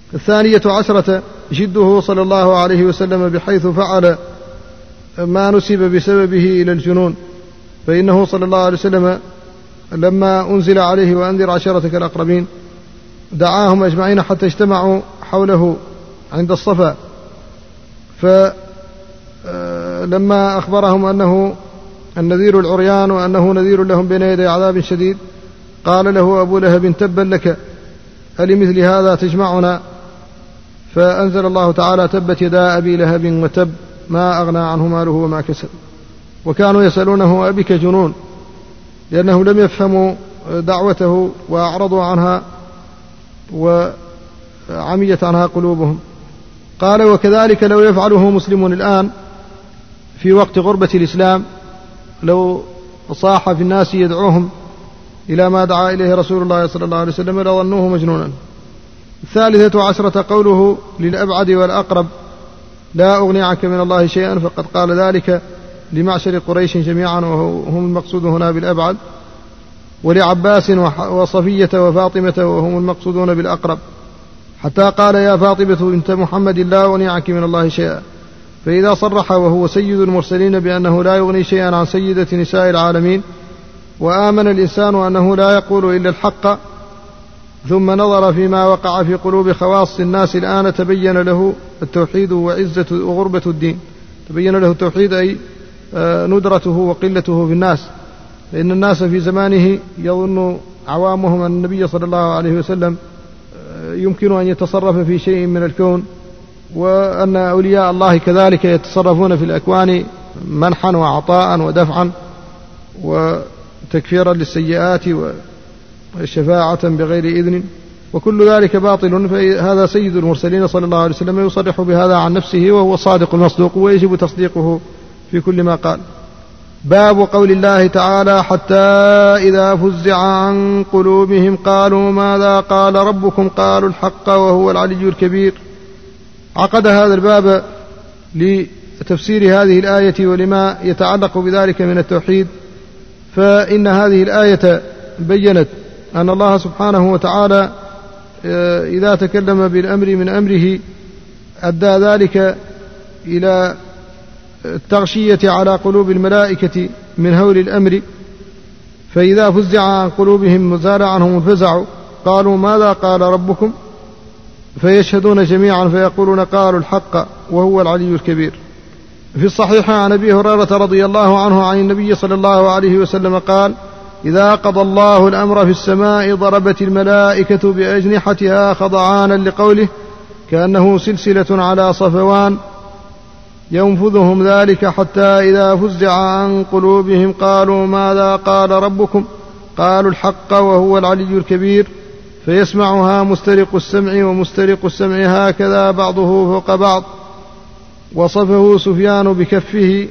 12 جده صلى الله عليه وسلم بحيث فعل ما نسب بسببه إلى الجنون، فإنه صلى الله عليه وسلم لما أنزل عليه وأنذر عشيرتك الأقربين دعاهم أجمعين حتى اجتمعوا حوله عند الصفا، فلما أخبرهم أنه النذير العريان وأنه نذير لهم بين يدي عذاب شديد قال له أبو لهب تبا لك ألمثل هذا تجمعنا؟ فأنزل الله تعالى تبت يدا أبي لهب وتب ما أغنى عنه ماله وما كسب. وكانوا يسألونه أبك جنون، لأنهم لم يفهموا دعوته وأعرضوا عنها وعميت عنها قلوبهم. قال وكذلك لو يفعله مسلم الآن في وقت غربة الإسلام، لو صاح في الناس يدعوهم إلى ما دعا إليه رسول الله صلى الله عليه وسلم لظنوه مجنونا. 13 قوله للأبعد والأقرب لا أغني عنك من الله شيئا، فقد قال ذلك لمعشر قريش جميعا وهم المقصود هنا بالأبعد، ولعباس وصفية وفاطمة وهم المقصودون بالأقرب، حتى قال يا فاطمة بنت محمد لا أغني عنك من الله شيئا. فإذا صرح وهو سيد المرسلين بأنه لا يغني شيئا عن سيدة نساء العالمين، وآمن الإنسان أنه لا يقول إلا الحق، ثم نظر فيما وقع في قلوب خواص الناس الآن تبين له التوحيد وعزة وغربة الدين. تبين له التوحيد أي ندرته وقلته في الناس، لأن الناس في زمانه يظن عوامهم أن النبي صلى الله عليه وسلم يمكن أن يتصرف في شيء من الكون، وأن أولياء الله كذلك يتصرفون في الأكوان منحا وعطاء ودفعا وتكفيرا للسيئات وشفاعة بغير إذن، وكل ذلك باطل. فهذا سيد المرسلين صلى الله عليه وسلم يصرح بهذا عن نفسه، وهو الصادق المصدوق ويجب تصديقه في كل ما قال. باب قول الله تعالى حتى إذا فزع عن قلوبهم قالوا ماذا قال ربكم قالوا الحق وهو العلي الكبير. عقد هذا الباب لتفسير هذه الآية ولما يتعلق بذلك من التوحيد. فإن هذه الآية بيّنت أن الله سبحانه وتعالى إذا تكلم بالأمر من أمره أدى ذلك إلى التغشية على قلوب الملائكة من هول الأمر، فإذا فزع عن قلوبهم وزال عنهم الفزع قالوا ماذا قال ربكم، فيشهدون جميعا فيقولون قالوا الحق وهو العلي الكبير. في الصحيح عن أبي هريرة رضي الله عنه عن النبي صلى الله عليه وسلم قال إذا قضى الله الأمر في السماء ضربت الملائكة بأجنحتها خضعانا لقوله كأنه سلسلة على صفوان ينفذهم ذلك حتى إذا فزع عن قلوبهم قالوا ماذا قال ربكم قالوا الحق وهو العلي الكبير، فيسمعها مسترق السمع ومسترق السمع هكذا بعضه فوق بعض. وصفه سفيان بكفه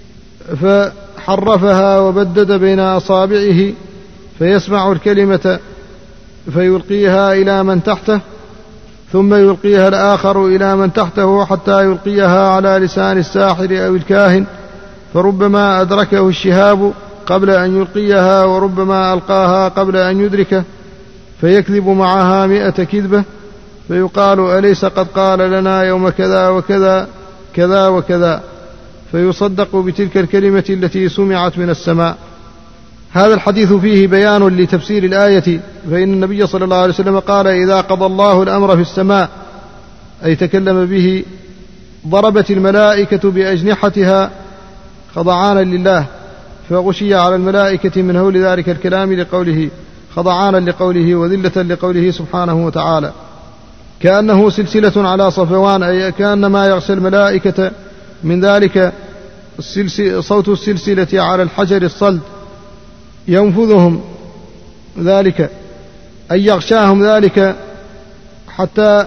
فحرفها وبدد بين أصابعه، فيسمع الكلمة فيلقيها إلى من تحته ثم يلقيها الآخر إلى من تحته حتى يلقيها على لسان الساحر أو الكاهن، فربما أدركه الشهاب قبل أن يلقيها وربما ألقاها قبل أن يدركه، فيكذب معها 100 كذبة، فيقال أليس قد قال لنا يوم كذا وكذا كذا وكذا، فيصدق بتلك الكلمة التي سمعت من السماء. هذا الحديث فيه بيان لتفسير الآية، فإن النبي صلى الله عليه وسلم قال إذا قضى الله الأمر في السماء أي تكلم به ضربت الملائكة بأجنحتها خضعانا لله، فغشي على الملائكة من هول ذلك الكلام لقوله خضعانا لقوله وذلة لقوله سبحانه وتعالى، كأنه سلسلة على صفوان أي كأنما يغشى الملائكة من ذلك صوت السلسلة على الحجر الصلد، ينفذهم ذلك أي يغشاهم ذلك حتى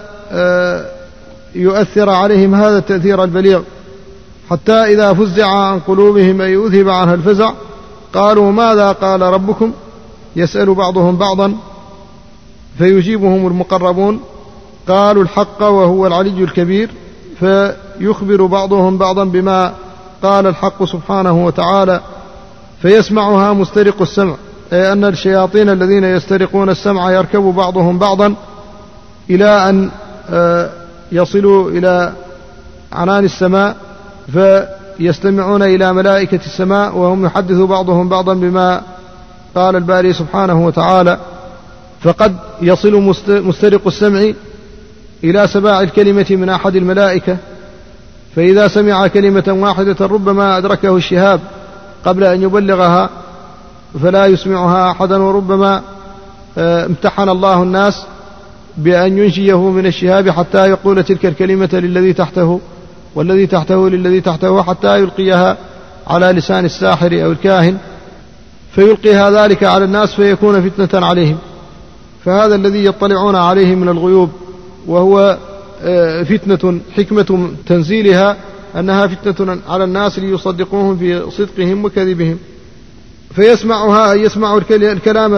يؤثر عليهم هذا التأثير البليغ، حتى إذا فزع عن قلوبهم أي أذهب عنها الفزع قالوا ماذا قال ربكم، يسأل بعضهم بعضا فيجيبهم المقربون قالوا الحق وهو العلي الكبير، فيخبر بعضهم بعضا بما قال الحق سبحانه وتعالى، فيسمعها مسترق السمع أي أن الشياطين الذين يسترقون السمع يركب بعضهم بعضا إلى أن يصلوا إلى عنان السماء فيستمعون إلى ملائكة السماء وهم يحدث بعضهم بعضا بما قال الباري سبحانه وتعالى، فقد يصل مسترق السمع إلى سماع الكلمة من أحد الملائكة، فإذا سمع كلمة واحدة ربما أدركه الشهاب قبل أن يبلغها فلا يسمعها أحدا، وربما امتحن الله الناس بأن ينجيه من الشهاب حتى يقول تلك الكلمة للذي تحته والذي تحته للذي تحته حتى يلقيها على لسان الساحر أو الكاهن فيلقيها ذلك على الناس فيكون فتنة عليهم. فهذا الذي يطلعون عليه من الغيوب، وهو فتنة حكمة تنزيلها أنها فتنة على الناس ليصدقوهم في صدقهم وكذبهم. فيسمعها يسمع الكلام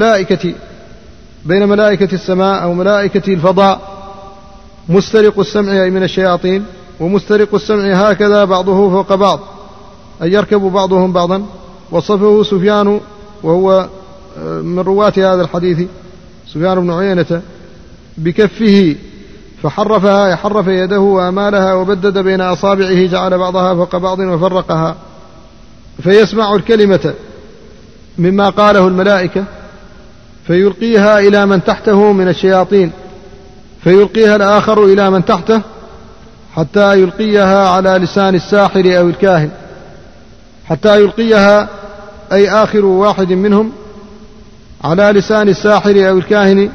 بين ملائكة السماء أو ملائكة الفضاء مسترق السمع أي من الشياطين، ومسترق السمع هكذا بعضه فوق بعض أي يركب بعضهم بعضا. وصفه سفيان وهو من رواة هذا الحديث سفيان بن عيينة بكفه فحرفها حرف يده وأمالها وبدد بين أصابعه جعل بعضها فوق بعض وفرقها، فيسمع الكلمة مما قاله الملائكة فيلقيها إلى من تحته من الشياطين، فيلقيها الآخر إلى من تحته حتى يلقيها على لسان الساحر أو الكاهن، حتى يلقيها أي آخر واحد منهم على لسان الساحر أو الكاهن.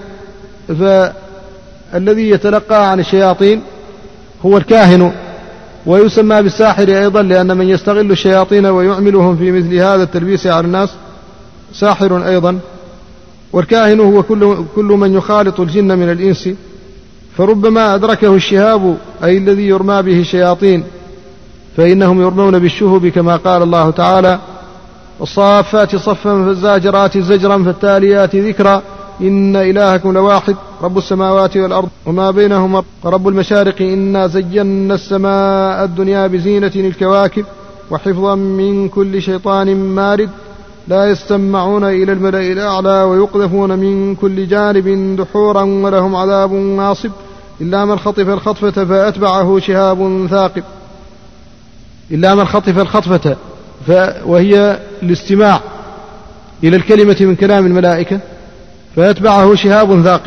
فالذي يتلقى عن الشياطين هو الكاهن، ويسمى بالساحر أيضا لأن من يستغل الشياطين ويعملهم في مثل هذا التلبيس على الناس ساحر أيضا. والكاهن هو كل من يخالط الجن من الإنس، فربما أدركه الشهاب أي الذي يرمى به الشياطين، فإنهم يرمون بالشهب كما قال الله تعالى: والصافات صفا فالزاجرات زجرا فالتاليات ذكرا إن إلهكم لواحد رب السماوات والأرض وما بينهما رب المشارق إنا زينا السماء الدنيا بزينة الكواكب وحفظا من كل شيطان مارد لا يستمعون إلى الملأ الأعلى ويقذفون من كل جانب دحورا ولهم عذاب واصب إلا من خطف الخطفة فأتبعه شهاب ثاقب. إلا من خطف الخطفة وهي الاستماع إلى الكلمة من كلام الملائكة فيتبعه شهاب ثاقب،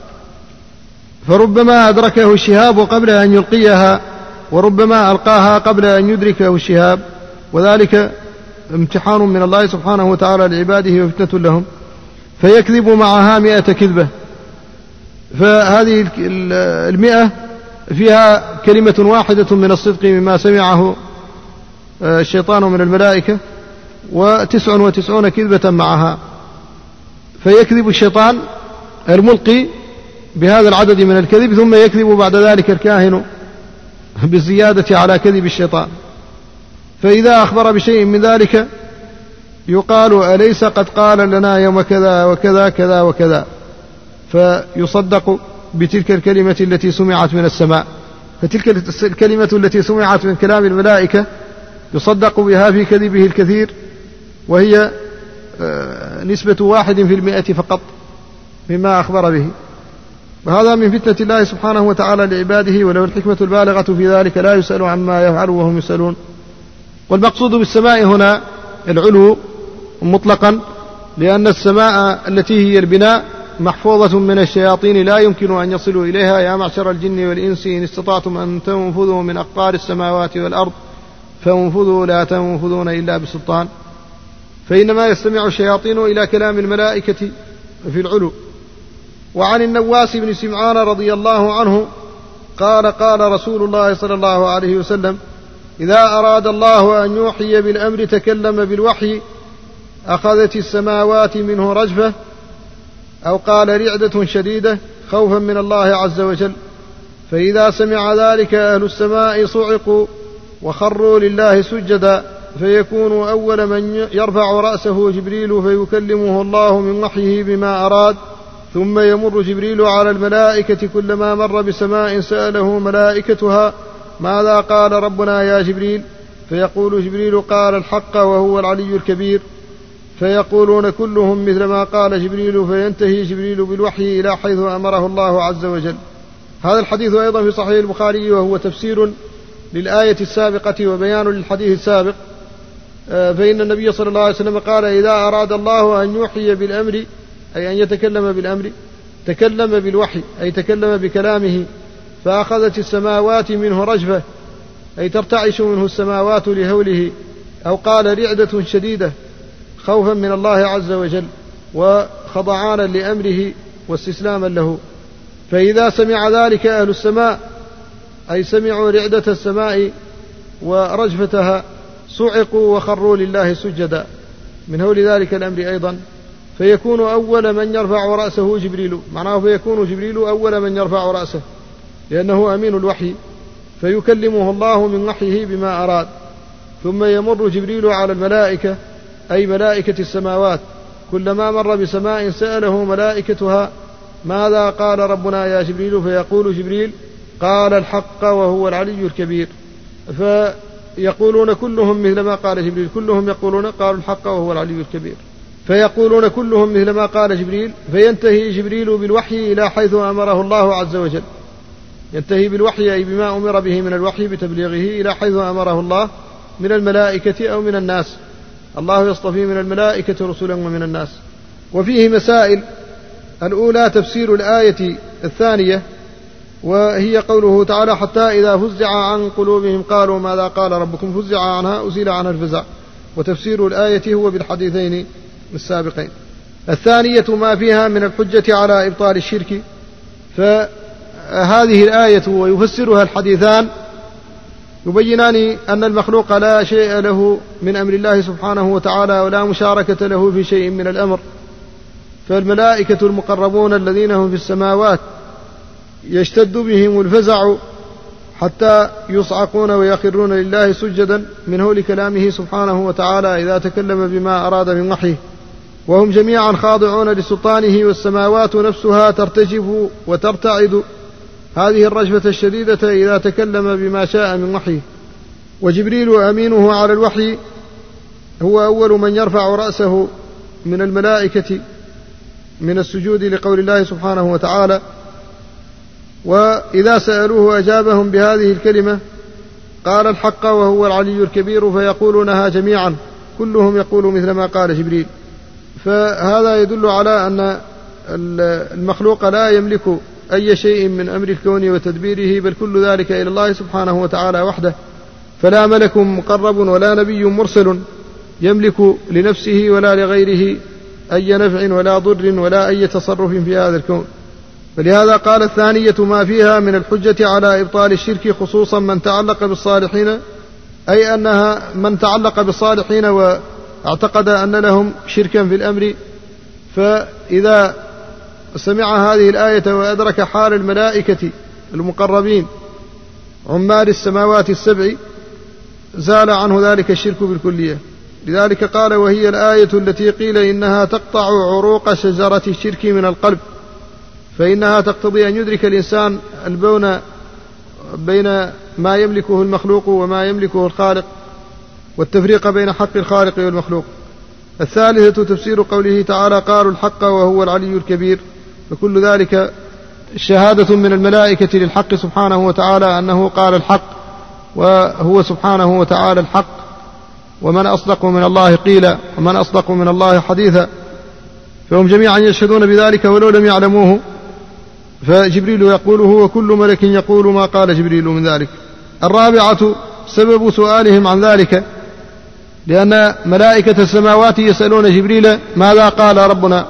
فربما أدركه الشهاب قبل أن يلقيها وربما ألقاها قبل أن يدركه الشهاب، وذلك امتحان من الله سبحانه وتعالى لعباده وفتنة لهم، فيكذب معها 100 كذبة. فهذه 100 فيها كلمة واحدة من الصدق مما سمعه الشيطان من الملائكة، 99 كذبة معها. فيكذب الشيطان الملقي بهذا العدد من الكذب، ثم يكذب بعد ذلك الكاهن بالزيادة على كذب الشيطان. فإذا أخبر بشيء من ذلك يقال: أليس قد قال لنا يوم كذا وكذا كذا وكذا، فيصدق بتلك الكلمة التي سمعت من السماء. فتلك الكلمة التي سمعت من كلام الملائكة يصدق بها في كذبه الكثير، وهي نسبة 1% فقط مما أخبر به. وهذا من فتنة الله سبحانه وتعالى لعباده، ولو الحكمة البالغة في ذلك لا يسأل عما يفعل وهم يسألون. والمقصود بالسماء هنا العلو مطلقا، لأن السماء التي هي البناء محفوظة من الشياطين لا يمكن أن يصلوا إليها. يا معشر الجن والإنس إن استطعتم أن تنفذوا من أقطار السماوات والأرض فانفذوا لا تنفذون إلا بسلطان. فإنما يستمع الشياطين إلى كلام الملائكة في العلو. وعن النواس بن سمعان رضي الله عنه قال: قال رسول الله صلى الله عليه وسلم: إذا أراد الله أن يوحي بالأمر تكلم بالوحي أخذت السماوات منه رجفة، أو قال رعدة شديدة خوفا من الله عز وجل، فإذا سمع ذلك أهل السماء صعقوا وخروا لله سجدا، فيكون أول من يرفع رأسه جبريل فيكلمه الله من وحيه بما أراد، ثم يمر جبريل على الملائكة كلما مر بسماء سأله ملائكتها: ماذا قال ربنا يا جبريل؟ فيقول جبريل: قال الحق وهو العلي الكبير. فيقولون كلهم مثل ما قال جبريل، فينتهي جبريل بالوحي إلى حيث أمره الله عز وجل. هذا الحديث أيضا في صحيح البخاري، وهو تفسير للآية السابقة وبيان للحديث السابق. فإن النبي صلى الله عليه وسلم قال: إذا أراد الله أن يوحي بالأمر، أي أن يتكلم بالأمر، تكلم بالوحي، أي تكلم بكلامه، فأخذت السماوات منه رجفة، أي ترتعش منه السماوات لهوله، أو قال رعدة شديدة خوفا من الله عز وجل وخضعانا لأمره واستسلاما له. فإذا سمع ذلك أهل السماء، أي سمعوا رعدة السماء ورجفتها، صعقوا وخروا لله سجدا من هول ذلك الأمر أيضا، فيكون أول من يرفع رأسه جبريل، معناه فيكون جبريل أول من يرفع رأسه، لأنه أمين الوحي، فيكلمه الله من وحيه بما أراد. ثم يمر جبريل على الملائكة، أي ملائكة السماوات، كلما مر بسماء سأله ملائكتها: ماذا قال ربنا يا جبريل؟ فيقول جبريل: قال الحق وهو العلي الكبير. فيقولون كلهم مثل ما قال جبريل، كلهم يقولون قالوا الحق وهو العلي الكبير، فيقولون كلهم مثل ما قال جبريل، فينتهي جبريل بالوحي إلى حيث أمره الله عز وجل، ينتهي بالوحي أي بما أمر به من الوحي بتبليغه إلى حيث أمره الله من الملائكة أو من الناس. الله يصطفي من الملائكة رسلا ومن الناس. وفيه مسائل: الأولى تفسير الآية الثانية، وهي قوله تعالى: حتى إذا فزع عن قلوبهم قالوا ماذا قال ربكم، فزع عنها أزيل عنها الفزع. وتفسير الآية هو بالحديثين السابقين. الثانية ما فيها من الحجة على إبطال الشرك. فهذه الآية ويفسرها الحديثان يبينان أن المخلوق لا شيء له من أمر الله سبحانه وتعالى، ولا مشاركة له في شيء من الأمر. فالملائكة المقربون الذين هم في السماوات يشتد بهم الفزع حتى يصعقون ويخرون لله سجدا من هول كلامه سبحانه وتعالى إذا تكلم بما أراد من وحيه، وهم جميعا خاضعون لسلطانه، والسماوات نفسها ترتجف وترتعد هذه الرجفة الشديدة إذا تكلم بما شاء من وحيه. وجبريل أمينه على الوحي هو أول من يرفع رأسه من الملائكة من السجود لقول الله سبحانه وتعالى. وإذا سألوه أجابهم بهذه الكلمة: قال الحق وهو العلي الكبير، فيقولونها جميعا، كلهم يقول مثل ما قال جبريل. فهذا يدل على أن المخلوق لا يملك أي شيء من أمر الكون وتدبيره، بل كل ذلك إلى الله سبحانه وتعالى وحده. فلا ملك مقرب ولا نبي مرسل يملك لنفسه ولا لغيره أي نفع ولا ضر ولا أي تصرف في هذا الكون. فلهذا قال: الثانية ما فيها من الحجة على إبطال الشرك، خصوصا من تعلق بالصالحين، أي أنها من تعلق بالصالحين واعتقد أن لهم شركا في الأمر، فإذا سمع هذه الآية وأدرك حال الملائكة المقربين عمال السماوات السبع زال عنه ذلك الشرك بالكلية. لذلك قال: وهي الآية التي قيل إنها تقطع عروق شجرة الشرك من القلب، فإنها تقتضي أن يدرك الإنسان البون بين ما يملكه المخلوق وما يملكه الخالق، والتفريق بين حق الخالق والمخلوق. الثالثة تفسير قوله تعالى: قالوا الحق وهو العلي الكبير، فكل ذلك شهادة من الملائكة للحق سبحانه وتعالى أنه قال الحق، وهو سبحانه وتعالى الحق. ومن أصدق من الله قيلا، ومن أصدق من الله حديثا. فهم جميعا يشهدون بذلك ولو لم يعلموه، فجبريل يقوله وكل ملك يقول ما قال جبريل من ذلك. الرابعة سبب سؤالهم عن ذلك، لأن ملائكة السماوات يسألون جبريل ماذا قال ربنا،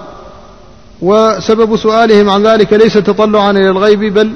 وسبب سؤالهم عن ذلك ليس تطلعا إلى الغيب، بل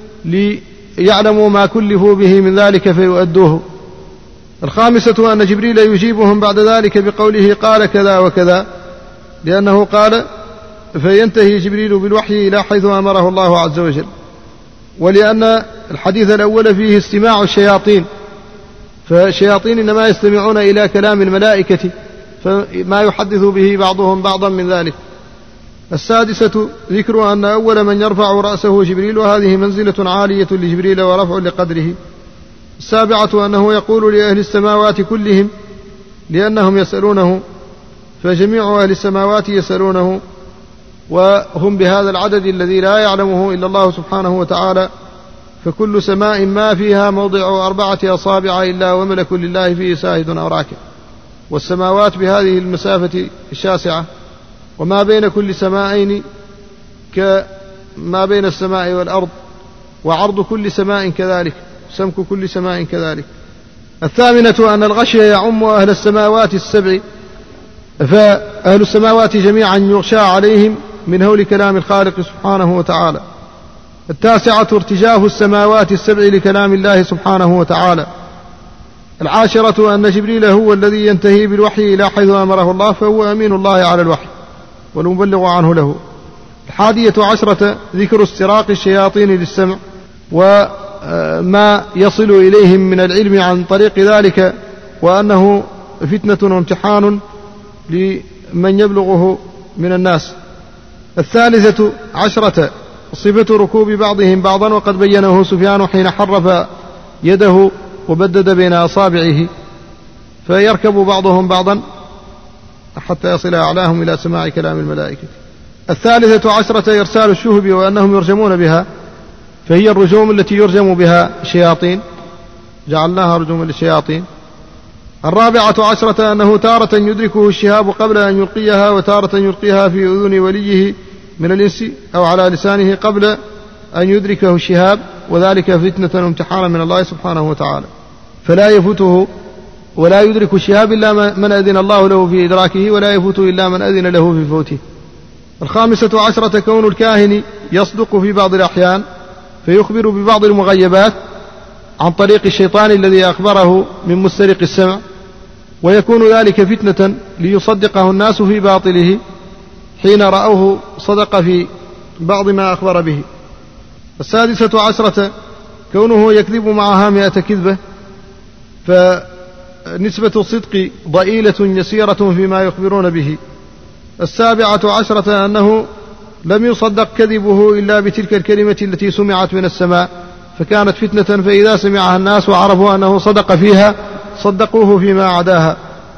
ليعلموا ما كلفوا به من ذلك فيؤدوه. الخامسة أن جبريل يجيبهم بعد ذلك بقوله قال كذا وكذا، لأنه قال، فينتهي جبريل بالوحي إلى حيث أمره الله عز وجل. ولأن الحديث الأول فيه استماع الشياطين، فالشياطين إنما يستمعون إلى كلام الملائكة فما يحدث به بعضهم بعضا من ذلك. السادسة ذكر أن أول من يرفع رأسه جبريل، وهذه منزلة عالية لجبريل ورفع لقدره. السابعة أنه يقول لأهل السماوات كلهم لأنهم يسألونه، فجميع أهل السماوات يسألونه وهم بهذا العدد الذي لا يعلمه إلا الله سبحانه وتعالى. فكل سماء ما فيها موضع 4 أصابع إلا وملك لله فيه ساهد أو راكع. والسماوات بهذه المسافة الشاسعة، وما بين كل سماءين كما بين السماء والأرض، وعرض كل سماء كذلك، سمك كل سماء كذلك. 8 أن الغشي يعم أهل السماوات 7، فأهل السماوات جميعا يغشى عليهم من هول كلام الخالق سبحانه وتعالى. 9 ارتجاف السماوات 7 لكلام الله سبحانه وتعالى. 10 أن جبريل هو الذي ينتهي بالوحي إلى حيث أمره الله، فهو أمين الله على الوحي والمبلغ عنه له. 11 ذكر استراق الشياطين للسمع وما يصل إليهم من العلم عن طريق ذلك، وأنه فتنة وامتحان لمن يبلغه من الناس. 13 صفة ركوب بعضهم بعضا، وقد بينه سفيان حين حرف يده وبدد بين أصابعه، فيركب بعضهم بعضا حتى يصل أعلاهم إلى سماع كلام الملائكة. 14 إرسال الشهب وأنهم يرجمون بها، فهي الرجوم التي يرجم بها الشياطين، جعلناها رجوما للشياطين. 14 أنه تارة يدركه الشهاب قبل أن يلقيها، وتارة يلقيها في أذن وليه من الإنس أو على لسانه قبل أن يدركه الشهاب، وذلك فتنة وامتحانا من الله سبحانه وتعالى، فلا يفوته ولا يدرك الشهاب إلا من أذن الله له في إدراكه، ولا يفوته إلا من أذن له في فوته. 15 كون الكاهن يصدق في بعض الأحيان فيخبر ببعض المغيبات عن طريق الشيطان الذي أخبره من مسترق السمع، ويكون ذلك فتنة ليصدقه الناس في باطله حين رأوه صدق في بعض ما أخبر به. 16 كونه يكذب معها 100 كذبة، فنسبة الصدق ضئيلة يسيرة فيما يخبرون به. 17 أنه لم يصدق كذبه إلا بتلك الكلمة التي سمعت من السماء، فكانت فتنة، فإذا سمعها الناس وعرفوا أنه صدق فيها صدقوه فيما عداها.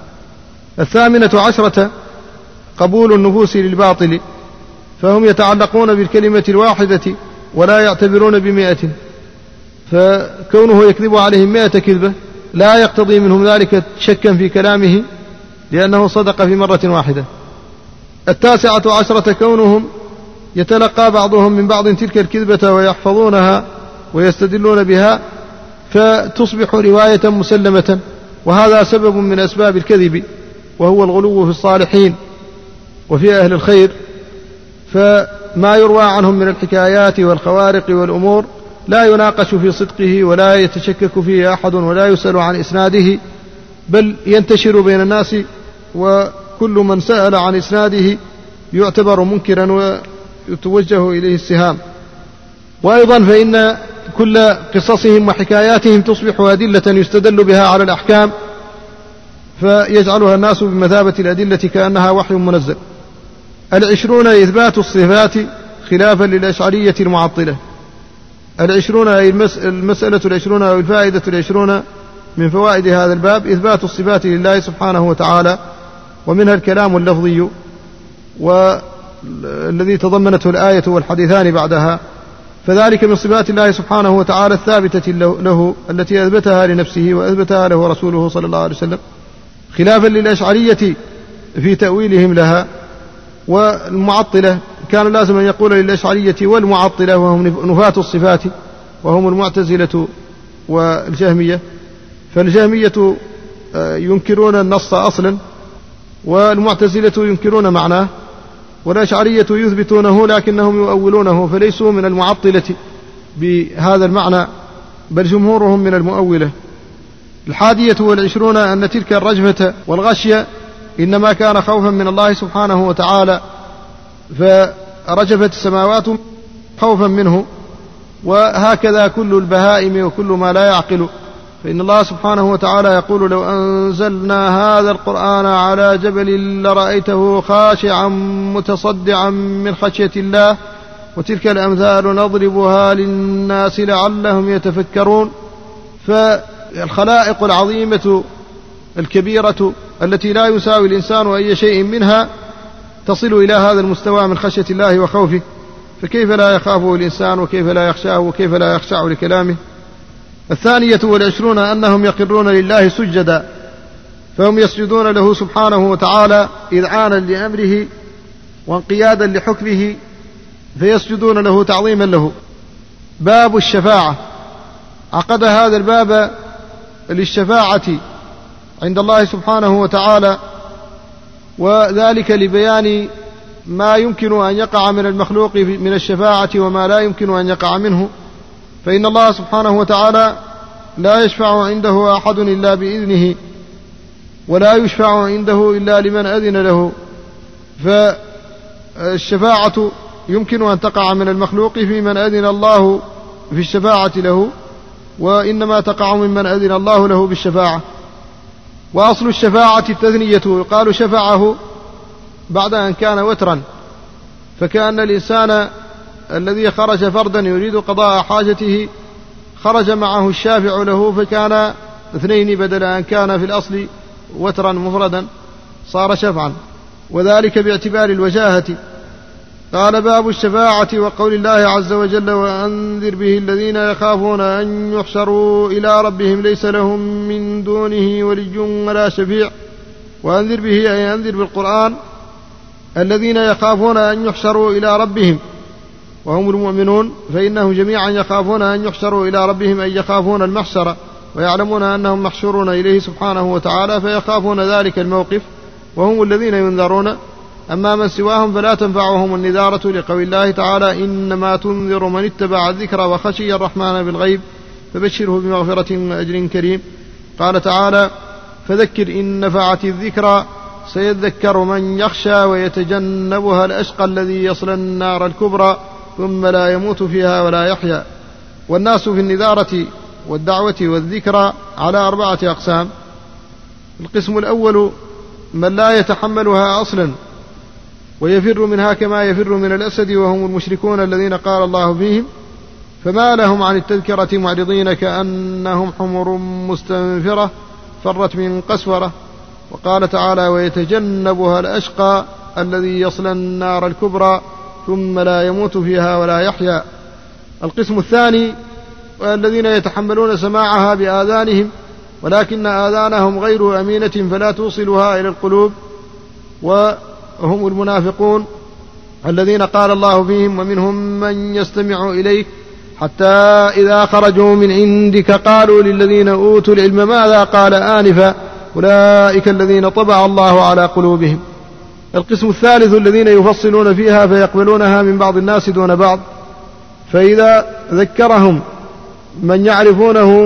18 قبول النفوس للباطل، فهم يتعلقون بالكلمة الواحدة ولا يعتبرون ب100، فكونه يكذب عليهم 100 كذبة لا يقتضي منهم ذلك شكا في كلامه، لأنه صدق في مرة واحدة. 19 كونهم يتلقى بعضهم من بعض تلك الكذبة ويحفظونها ويستدلون بها، فتصبح رواية مسلمة، وهذا سبب من أسباب الكذب، وهو الغلو في الصالحين وفي أهل الخير. فما يروى عنهم من الحكايات والخوارق والأمور لا يناقش في صدقه ولا يتشكك فيه أحد ولا يسأل عن إسناده، بل ينتشر بين الناس، وكل من سأل عن إسناده يعتبر منكرا ويتوجه إليه السهام. وأيضا فإن كل قصصهم وحكاياتهم تصبح أدلة يستدل بها على الأحكام، فيجعلها الناس بمثابة الأدلة كأنها وحي منزل. 20 إثبات الصفات خلافا للأشعرية المعطلة. 20 أي المسألة 20 أو الفائدة 20 من فوائد هذا الباب إثبات الصفات لله سبحانه وتعالى، ومنها الكلام اللفظي والذي تضمنته الآية والحديثان بعدها، فذلك من صفات الله سبحانه وتعالى الثابتة له التي أثبتها لنفسه وأثبتها له رسوله صلى الله عليه وسلم، خلافا للأشعرية في تأويلهم لها. والمعطلة كان لازم أن يقول للأشعرية والمعطلة، وهم نفاة الصفات، وهم المعتزلة والجهمية. فالجهمية ينكرون النص أصلا، والمعتزلة ينكرون معناه، والأشعرية يثبتونه لكنهم يؤولونه، فليسوا من المعطلة بهذا المعنى، بل جمهورهم من المؤولة. 21 أن تلك الرجفة والغشية إنما كان خوفا من الله سبحانه وتعالى، فرجفت السماوات خوفا منه، وهكذا كل البهائم وكل ما لا يعقل، فإن الله سبحانه وتعالى يقول: لو أنزلنا هذا القرآن على جبل لرأيته خاشعا متصدعا من خشية الله، وتلك الأمثال نضربها للناس لعلهم يتفكرون. فالخلائق العظيمة الكبيرة التي لا يساوي الإنسان أي شيء منها تصل إلى هذا المستوى من خشية الله وخوفه، فكيف لا يخافه الإنسان وكيف لا يخشاه وكيف لا يخشع لكلامه. 22 أنهم يقرون لله سجدا، فهم يسجدون له سبحانه وتعالى إذعانا لأمره وانقيادا لحكمه، فيسجدون له تعظيما له. باب الشفاعة، عقد هذا الباب للشفاعة عند الله سبحانه وتعالى، وذلك لبيان ما يمكن أن يقع من المخلوق من الشفاعة وما لا يمكن أن يقع منه. فإن الله سبحانه وتعالى لا يشفع عنده أحد إلا بإذنه، ولا يشفع عنده إلا لمن أذن له. فالشفاعة يمكن أن تقع من المخلوق في من أذن الله في الشفاعة له، وإنما تقع ممن أذن الله له بالشفاعة. وأصل الشفاعة التثنية، يقال شفعه بعد أن كان وترا، فكأن الإنسان الذي خرج فردا يريد قضاء حاجته خرج معه الشافع له، فكان 2 بدل أن كان في الأصل وترا مفردا صار شفعا، وذلك باعتبار الوجاهة. قال باب الشفاعة وقول الله عز وجل وأنذر به الذين يخافون أن يحشروا إلى ربهم ليس لهم من دونه ولي ولا شفيع. وأنذر به أي أنذر بالقرآن الذين يخافون أن يحشروا إلى ربهم وهم المؤمنون، فإنهم جميعا يخافون أن يحشروا إلى ربهم، أي يخافون المحشر ويعلمون أنهم محشورون إليه سبحانه وتعالى، فيخافون ذلك الموقف وهم الذين ينذرون. أما من سواهم فلا تنفعهم النذارة، لقول الله تعالى إنما تنذر من اتبع الذكر وخشي الرحمن بالغيب فبشره بمغفرة وأجر كريم. قال تعالى فذكر إن نفعت الذكرى سيذكر من يخشى ويتجنبها الأشقى الذي يصلى النار الكبرى ثم لا يموت فيها ولا يحيا. والناس في النذارة والدعوة والذكرى على 4 أقسام. القسم الأول من لا يتحملها أصلا ويفر منها كما يفر من الأسد، وهم المشركون الذين قال الله فيهم فما لهم عن التذكرة معرضين كأنهم حمر مستنفرة فرت من قسورة. وقال تعالى ويتجنبها الأشقى الذي يصلى النار الكبرى ثم لا يموت فيها ولا يحيا. القسم الثاني الذين يتحملون سماعها بآذانهم ولكن آذانهم غير أمينة فلا توصلها إلى القلوب، وهم المنافقون الذين قال الله فيهم ومنهم من يستمع إليك حتى إذا خرجوا من عندك قالوا للذين أوتوا العلم ماذا قال آنفا أولئك الذين طبع الله على قلوبهم. القسم الثالث الذين يفصلون فيها فيقبلونها من بعض الناس دون بعض، فإذا ذكرهم من يعرفونه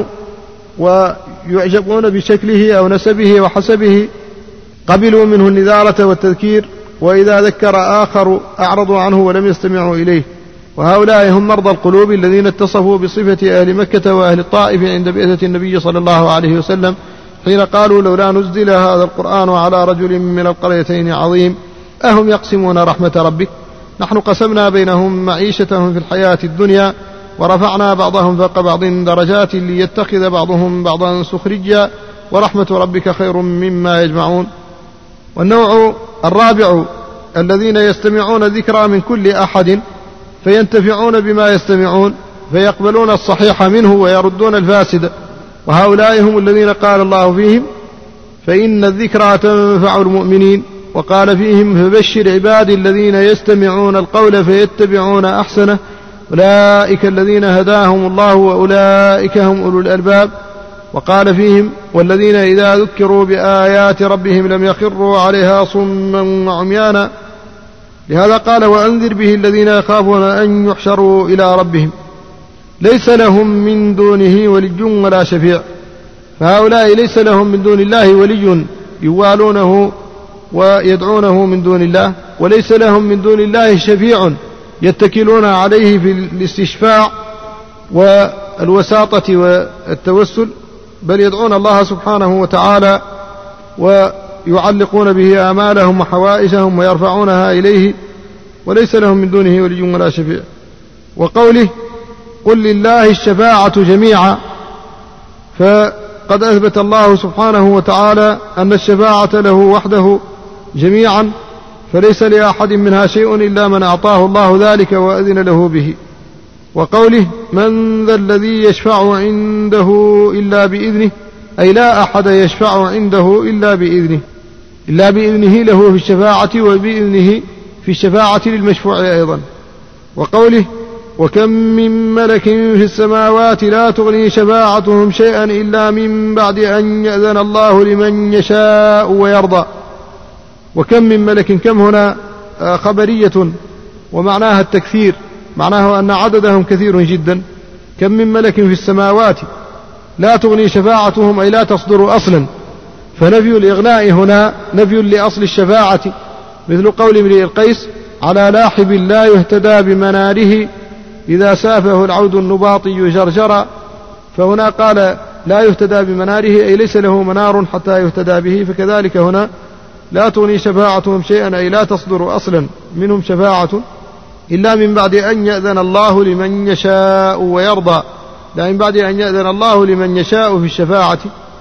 ويعجبون بشكله أو نسبه وحسبه قبلوا منه النذارة والتذكير، وإذا ذكر آخر أعرضوا عنه ولم يستمعوا إليه. وهؤلاء هم مرضى القلوب الذين اتصفوا بصفة أهل مكة وأهل الطائف عند بعثة النبي صلى الله عليه وسلم حين قالوا لولا نزل هذا القرآن على رجل من القريتين عظيم أهم يقسمون رحمة ربك نحن قسمنا بينهم معيشتهم في الحياة الدنيا ورفعنا بعضهم فوق بعض درجات ليتخذ بعضهم بعضا سخريا ورحمة ربك خير مما يجمعون. والنوع الرابع الذين يستمعون الذكرى من كل أحد فينتفعون بما يستمعون فيقبلون الصحيح منه ويردون الفاسد، وهؤلاء هم الذين قال الله فيهم فإن الذكرى تنفع المؤمنين. وقال فيهم فبشر عبادي الذين يستمعون القول فيتبعون أحسنه أولئك الذين هداهم الله وأولئك هم أولو الألباب. وقال فيهم والذين إذا ذكروا بآيات ربهم لم يخروا عليها صما وعميانا. لهذا قال وأنذر به الذين يخافون أن يحشروا إلى ربهم ليس لهم من دونه ولي ولا شفيع. فهؤلاء ليس لهم من دون الله ولي يوالونه ويدعونه من دون الله، وليس لهم من دون الله شفيع يتكلون عليه في الاستشفاع والوساطة والتوسل، بل يدعون الله سبحانه وتعالى ويعلقون به آمالهم وحوائجهم ويرفعونها إليه، وليس لهم من دونه ولي ولا شفيع. وقوله قل لله الشفاعة جميعا، فقد أثبت الله سبحانه وتعالى أن الشفاعة له وحده جميعا، فليس لأحد منها شيء إلا من أعطاه الله ذلك وأذن له به. وقوله من ذا الذي يشفع عنده إلا بإذنه، أي لا أحد يشفع عنده إلا بإذنه، إلا بإذنه له في الشفاعة وبإذنه في الشفاعة للمشفوع أيضا. وقوله وكم من ملك في السماوات لا تغني شفاعتهم شيئا إلا من بعد أن يأذن الله لمن يشاء ويرضى. وكم من ملك، كم هنا خبرية ومعناها التكثير، معناه أن عددهم كثير جدا. كم من ملك في السماوات لا تغني شفاعتهم، أي لا تصدر أصلا، فنفي الإغناء هنا نفي لأصل الشفاعة، مثل قول امرئ القيس على لاحب لا يهتدى بمناره إذا سافه العود النباطي جرجرا. فهنا قال لا يهتدى بمناره، أي ليس له منار حتى يهتدى به. فكذلك هنا لا تغني شفاعتهم شيئا، أي لا تصدر أصلا منهم شفاعة إلا من بعد أن يأذن الله لمن يشاء ويرضى، لا من بعد أن يأذن الله لمن يشاء في الشفاعة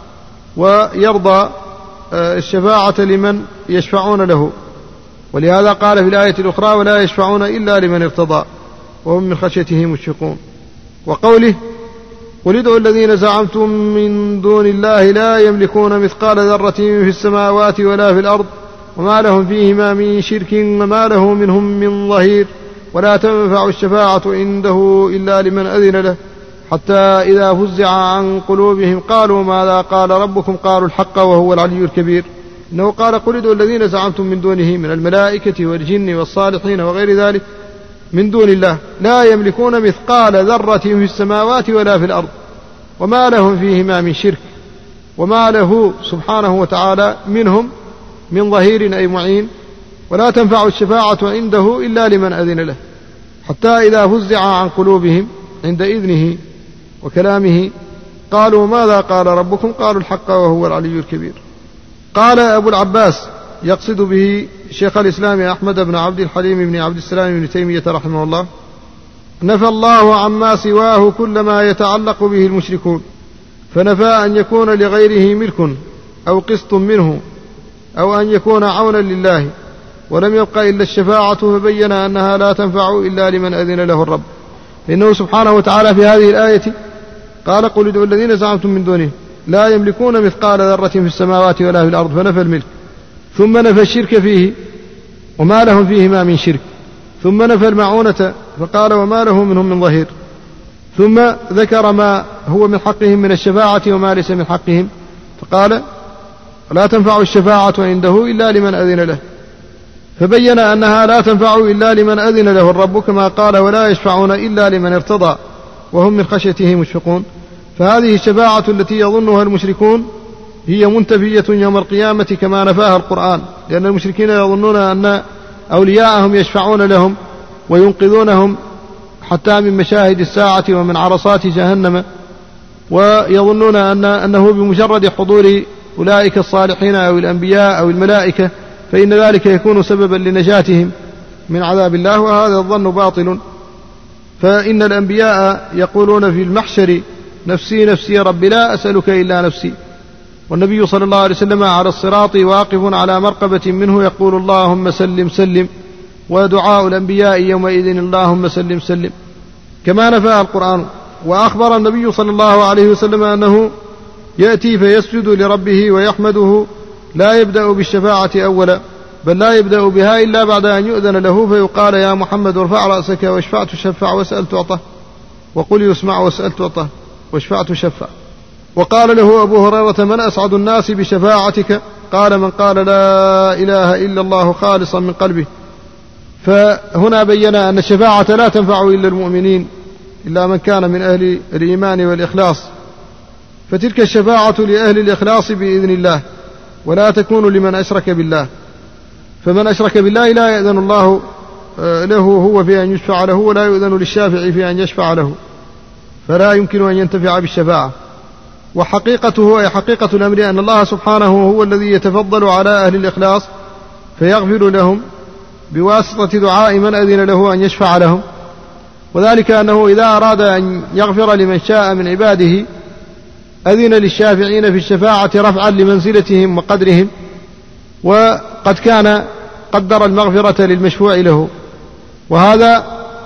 ويرضى الشفاعة لمن يشفعون له. ولهذا قال في الآية الأخرى ولا يشفعون إلا لمن ارتضى وهم من خشيته مشفقون. وقوله قل ادعوا الذين زعمتم من دون الله لا يملكون مثقال ذرة في السماوات ولا في الأرض وما لهم فيهما من شرك وما له منهم من ظهير ولا تنفع الشفاعة عنده إلا لمن أذن له حتى إذا فزع عن قلوبهم قالوا ماذا قال ربكم قالوا الحق وهو العلي الكبير. إنه قال قل ادعوا الذين زعمتم من دونه من الملائكة والجن والصالحين وغير ذلك من دون الله لا يملكون مثقال ذرة في السماوات ولا في الأرض وما لهم فيهما من شرك وما له سبحانه وتعالى منهم من ظهير أي معين ولا تنفع الشفاعة عنده إلا لمن أذن له حتى إذا فزع عن قلوبهم عند إذنه وكلامه قالوا ماذا قال ربكم قالوا الحق وهو العلي الكبير. قال أبو العباس يقصد به شيخ الإسلام أحمد بن عبد الحليم بن عبد السلام بن تيمية رحمه الله نفى الله عما سواه كل ما يتعلق به المشركون، فنفى أن يكون لغيره ملك أو قسط منه أو أن يكون عونا لله، ولم يبق إلا الشفاعة، فبين أنها لا تنفع إلا لمن أذن له الرب. لأنه سبحانه وتعالى في هذه الآية قال قل ادعوا الذين زعمتم من دونه لا يملكون مثقال ذرة في السماوات ولا في الأرض، فنفى الملك، ثم نفى الشرك فيه وما لهم فيهما من شرك، ثم نفى المعونة فقال وما له منهم من ظهير، ثم ذكر ما هو من حقهم من الشفاعة وما ليس من حقهم فقال لا تنفع الشفاعة عنده إلا لمن أذن له، فبين أنها لا تنفع إلا لمن أذن له الرب كما قال ولا يشفعون إلا لمن ارتضى وهم من خشيته مشفقون. فهذه الشفاعة التي يظنها المشركون هي منتفية يوم القيامة كما نفاها القرآن، لأن المشركين يظنون أن أولياءهم يشفعون لهم وينقذونهم حتى من مشاهد الساعة ومن عرصات جهنم، ويظنون أنه بمجرد حضور أولئك الصالحين أو الأنبياء أو الملائكة فإن ذلك يكون سببا لنجاتهم من عذاب الله، وهذا الظن باطل. فإن الأنبياء يقولون في المحشر نفسي نفسي رب لا أسألك إلا نفسي، والنبي صلى الله عليه وسلم على الصراط واقف على مرقبة منه يقول اللهم سلم سلم، ودعاء الأنبياء يومئذ اللهم سلم سلم كما نفى القرآن. وأخبر النبي صلى الله عليه وسلم أنه يأتي فيسجد لربه ويحمده لا يبدأ بالشفاعة أولا، بل لا يبدأ بها إلا بعد أن يؤذن له فيقال يا محمد ارفع رأسك واشفع تشفع واسأل تعطى وقل يسمع واسأل تعطى واشفع تشفع. وقال له أبو هريرة من أسعد الناس بشفاعتك؟ قال من قال لا إله إلا الله خالصا من قلبه. فهنا بين أن الشفاعة لا تنفع إلا المؤمنين إلا من كان من أهل الإيمان والإخلاص، فتلك الشفاعة لأهل الإخلاص بإذن الله ولا تكون لمن أشرك بالله، فمن أشرك بالله لا يأذن الله له هو في أن يشفع له ولا يؤذن للشافع في أن يشفع له، فلا يمكن أن ينتفع بالشفاعة. وحقيقته أي حقيقة الأمر أن الله سبحانه هو الذي يتفضل على أهل الإخلاص فيغفر لهم بواسطة دعاء من أذن له أن يشفع لهم، وذلك أنه إذا أراد أن يغفر لمن شاء من عباده أذن للشافعين في الشفاعة رفعا لمنزلتهم وقدرهم. وقد كان قدر المغفرة للمشفوع له. وهذا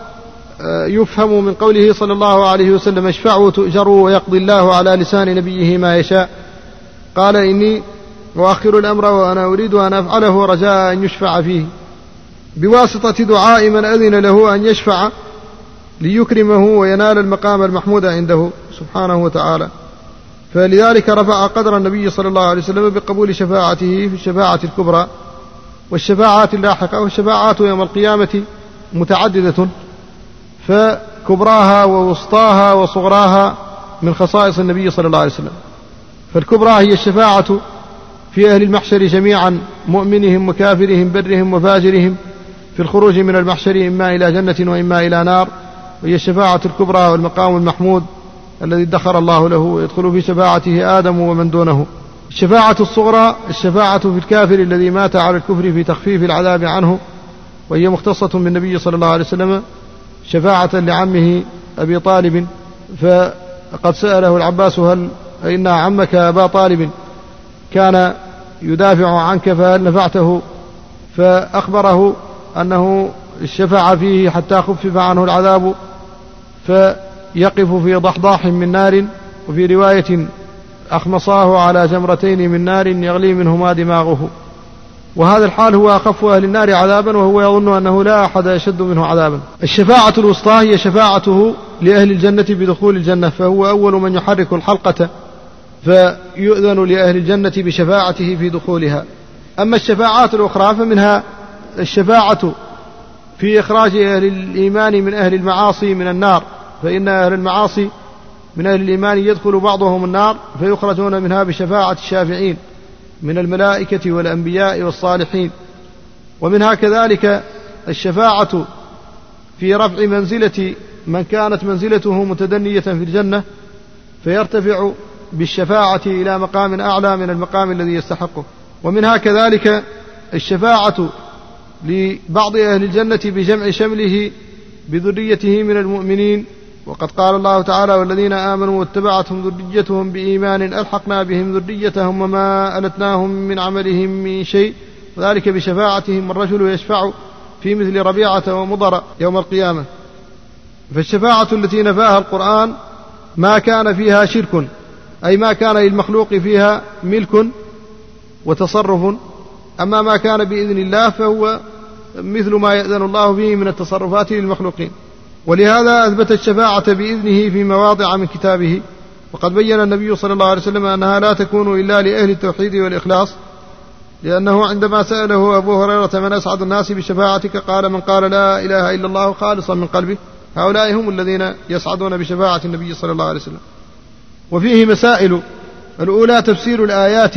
يفهم من قوله صلى الله عليه وسلم: اشفعوا تؤجروا ويقضي الله على لسان نبيه ما يشاء. قال: إني أؤخر الأمر وأنا أريد أن أفعله رجاء أن يشفع فيه، بواسطة دعاء من أذن له أن يشفع ليكرمه وينال المقام المحمود عنده سبحانه وتعالى. فلذلك رفع قدر النبي صلى الله عليه وسلم بقبول شفاعته في الشفاعة الكبرى والشفاعات اللاحقة. والشفاعات يوم القيامة متعددة، فكبراها ووسطاها وصغراها من خصائص النبي صلى الله عليه وسلم. فالكبرى هي الشفاعة في أهل المحشر جميعا، مؤمنهم وكافرهم برهم وفاجرهم، في الخروج من المحشر إما إلى جنة وإما إلى نار، وهي الشفاعة الكبرى والمقام المحمود الذي ادخر الله له، ويدخل في شفاعته آدم ومن دونه. الشفاعة الصغرى الشفاعة في الكافر الذي مات على الكفر في تخفيف العذاب عنه، وهي مختصة بالنبي صلى الله عليه وسلم شفاعة لعمه أبي طالب، فقد سأله العباس: هل إن عمك أبا طالب كان يدافع عنك فهل نفعته؟ فأخبره أنه شفع فيه حتى خفف عنه العذاب، فيقف في ضحضاح من نار، وفي رواية أخمصاه على جمرتين من نار يغلي منهما دماغه. وهذا الحال هو أخف أهل النار عذابا، وهو يظن أنه لا أحد يشد منه عذابا. الشفاعة الوسطى هي شفاعته لأهل الجنة بدخول الجنة، فهو أول من يحرك الحلقة فيؤذن لأهل الجنة بشفاعته في دخولها. أما الشفاعات الأخرى فمنها الشفاعة في إخراج أهل الإيمان من أهل المعاصي من النار، فإن أهل المعاصي من أهل الإيمان يدخل بعضهم النار فيخرجون منها بشفاعة الشافعين من الملائكة والأنبياء والصالحين. ومنها كذلك الشفاعة في رفع منزلة من كانت منزلته متدنية في الجنة، فيرتفع بالشفاعة إلى مقام أعلى من المقام الذي يستحقه. ومنها كذلك الشفاعة لبعض أهل الجنة بجمع شمله بذريته من المؤمنين، وقد قال الله تعالى: والذين آمنوا واتبعتهم ذريتهم بإيمان ألحقنا بهم ذريتهم وما ألتناهم من عملهم من شيء، وذلك بشفاعتهم. الرجل يشفع في مثل ربيعة ومضر يوم القيامة. فالشفاعة التي نفاها القرآن ما كان فيها شرك، أي ما كان للمخلوق فيها ملك وتصرف. أما ما كان بإذن الله فهو مثل ما يأذن الله فيه من التصرفات للمخلوقين. ولهذا أثبت الشفاعة بإذنه في مواضع من كتابه. وقد بين النبي صلى الله عليه وسلم أنها لا تكون إلا لأهل التوحيد والإخلاص، لأنه عندما سأله أبو هريرة: من أسعد الناس بشفاعتك؟ قال: من قال لا إله إلا الله خالصا من قلبه. هؤلاء هم الذين يسعدون بشفاعة النبي صلى الله عليه وسلم. وفيه مسائل: الأولى تفسير الآيات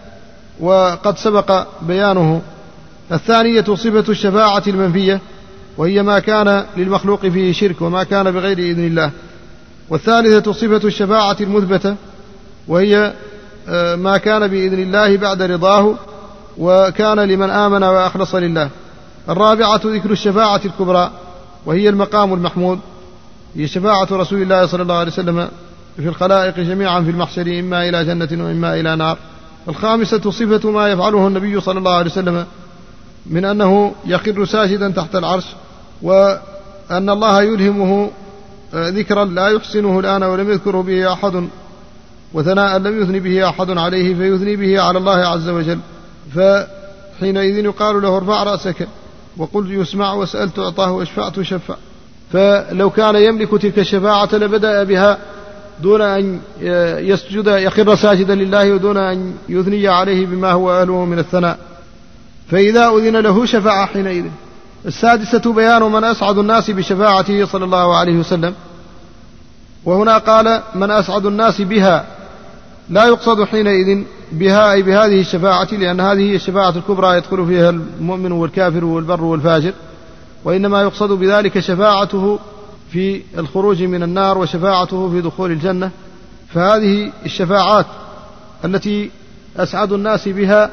وقد سبق بيانه. الثانية صفة الشفاعة المنفية، وهي ما كان للمخلوق فيه شرك وما كان بغير إذن الله. والثالثة صفة الشفاعة المثبتة، وهي ما كان بإذن الله بعد رضاه وكان لمن آمن وأخلص لله. الرابعة ذكر الشفاعة الكبرى، وهي المقام المحمود، هي شفاعة رسول الله صلى الله عليه وسلم في الخلائق جميعا في المحشر إما إلى جنة وإما إلى نار. الخامسة صفة ما يفعله النبي صلى الله عليه وسلم من أنه يخر ساجدا تحت العرش، وأن الله يلهمه ذكرا لا يحسنه الآن ولم يذكره به أحد، وثناء لم يثني به أحد عليه فيثني به على الله عز وجل. فحينئذ يقال له: ارفع رأسك وقل يسمع، وسألت أعطاه، واشفعت شفع. فلو كان يملك تلك الشفاعة لبدأ بها دون أن يسجد يخر ساجدا لله، ودون أن يثني عليه بما هو أهله من الثناء، فإذا أذن له شفع حينئذ. السادسة بيان من أسعد الناس بشفاعته صلى الله عليه وسلم. وهنا قال: من أسعد الناس بها، لا يقصد حينئذ بها أي بهذه الشفاعة، لأن هذه هي الشفاعة الكبرى يدخل فيها المؤمن والكافر والبر والفاجر، وإنما يقصد بذلك شفاعته في الخروج من النار وشفاعته في دخول الجنة. فهذه الشفاعات التي أسعد الناس بها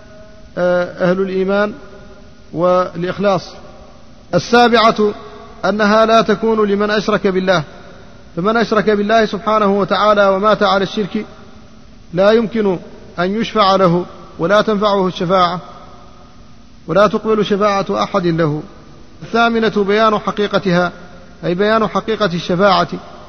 أهل الإيمان والإخلاص. السابعة أنها لا تكون لمن أشرك بالله، فمن أشرك بالله سبحانه وتعالى ومات على الشرك لا يمكن أن يشفع له ولا تنفعه الشفاعة. ولا تقبل شفاعة أحد له. 8 بيان حقيقتها، أي بيان حقيقة الشفاعة،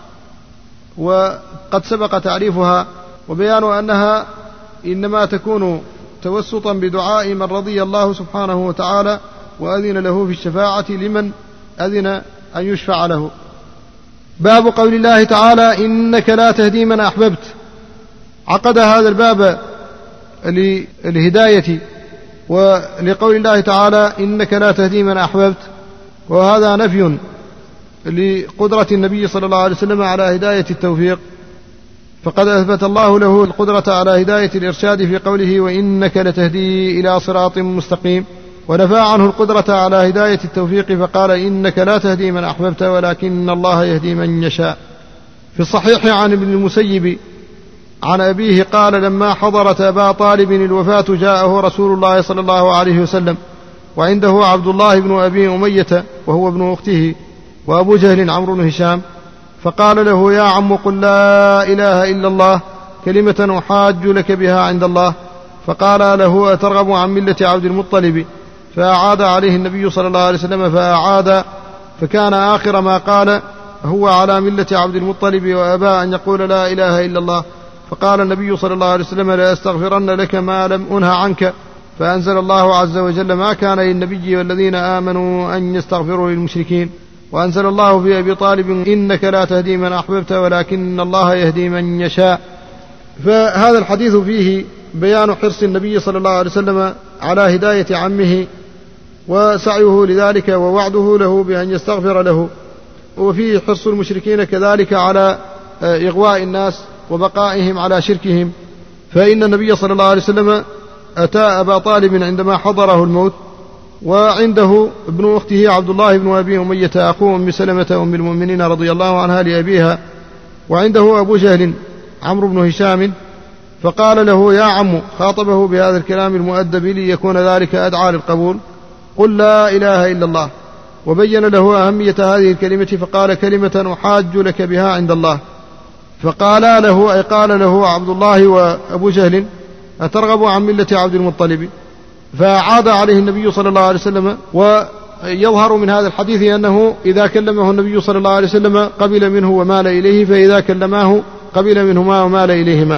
وقد سبق تعريفها، وبيان أنها إنما تكون توسطا بدعاء من رضي الله سبحانه وتعالى وأذن له في الشفاعة لمن أذن أن يشفع له. باب قول الله تعالى إنك لا تهدي من أحببت. عقد هذا الباب للهداية ولقول الله تعالى إنك لا تهدي من أحببت، وهذا نفي لقدرة النبي صلى الله عليه وسلم على هداية التوفيق، فقد أثبت الله له القدرة على هداية الإرشاد في قوله وإنك لتهدي إلى صراط مستقيم، ونفى عنه القدرة على هداية التوفيق فقال إنك لا تهدي من أحببت ولكن الله يهدي من يشاء. في الصحيح عن ابن المسيب عن أبيه قال لما حضرت أبا طالب الوفاة جاءه رسول الله صلى الله عليه وسلم وعنده عبد الله بن أبي أمية وهو ابن أخته وأبو جهل عمرو بن هشام، فقال له يا عم قل لا إله إلا الله كلمة أحاج لك بها عند الله. فقال له أترغب عن ملة عبد المطلب؟ فأعاد عليه النبي صلى الله عليه وسلم فأعاد، فكان آخر ما قال هو على ملة عبد المطلب وأبى أن يقول لا إله إلا الله. فقال النبي صلى الله عليه وسلم لا أستغفرن لك ما لم أنه عنك. فأنزل الله عز وجل ما كان للنبي والذين آمنوا أن يستغفروا للمشركين. وأنزل الله في أبي طالب إنك لا تهدي من أحببت ولكن الله يهدي من يشاء. فهذا الحديث فيه بيان حرص النبي صلى الله عليه وسلم على هداية عمه وسعيه لذلك ووعده له بأن يستغفر له، وفيه حرص المشركين كذلك على إغواء الناس وبقائهم على شركهم، فإن النبي صلى الله عليه وسلم أتى أبا طالب عندما حضره الموت وعنده ابن أخته عبد الله بن أبي أمية أخوه أم سلمة أم المؤمنين رضي الله عنها لأبيها، وعنده أبو جهل عمرو بن هشام، فقال له يا عم، خاطبه بهذا الكلام المؤدب ليكون ذلك أدعى للقبول، قل لا إله إلا الله، وبين له أهمية هذه الكلمة فقال كلمة أحاج لك بها عند الله. فقال له أي قال له عبد الله وأبو جهل أترغب عن ملة عبد المطلب؟ فعاد عليه النبي صلى الله عليه وسلم. ويظهر من هذا الحديث أنه إذا كلمه النبي صلى الله عليه وسلم قبل منه ومال إليه، فإذا كلماه قبل منهما ومال إليهما،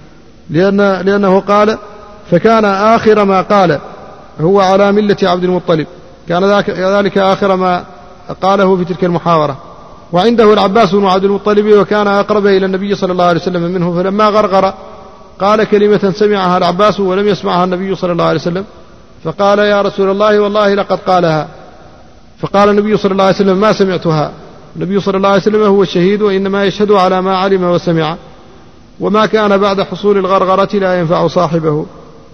لأنه قال فكان آخر ما قال هو على ملة عبد المطلب، كان ذلك آخر ما قاله في تلك المحاورة. وعنده العباس بن عبد المطلب وكان أقرب إلى النبي صلى الله عليه وسلم منه، فلما غرغر قال كلمة سمعها العباس ولم يسمعها النبي صلى الله عليه وسلم، فقال يا رسول الله والله لقد قالها. فقال النبي صلى الله عليه وسلم ما سمعتها. النبي صلى الله عليه وسلم هو الشهيد وإنما يشهد على ما علم وسمع، وما كان بعد حصول الغرغرة لا ينفع صاحبه.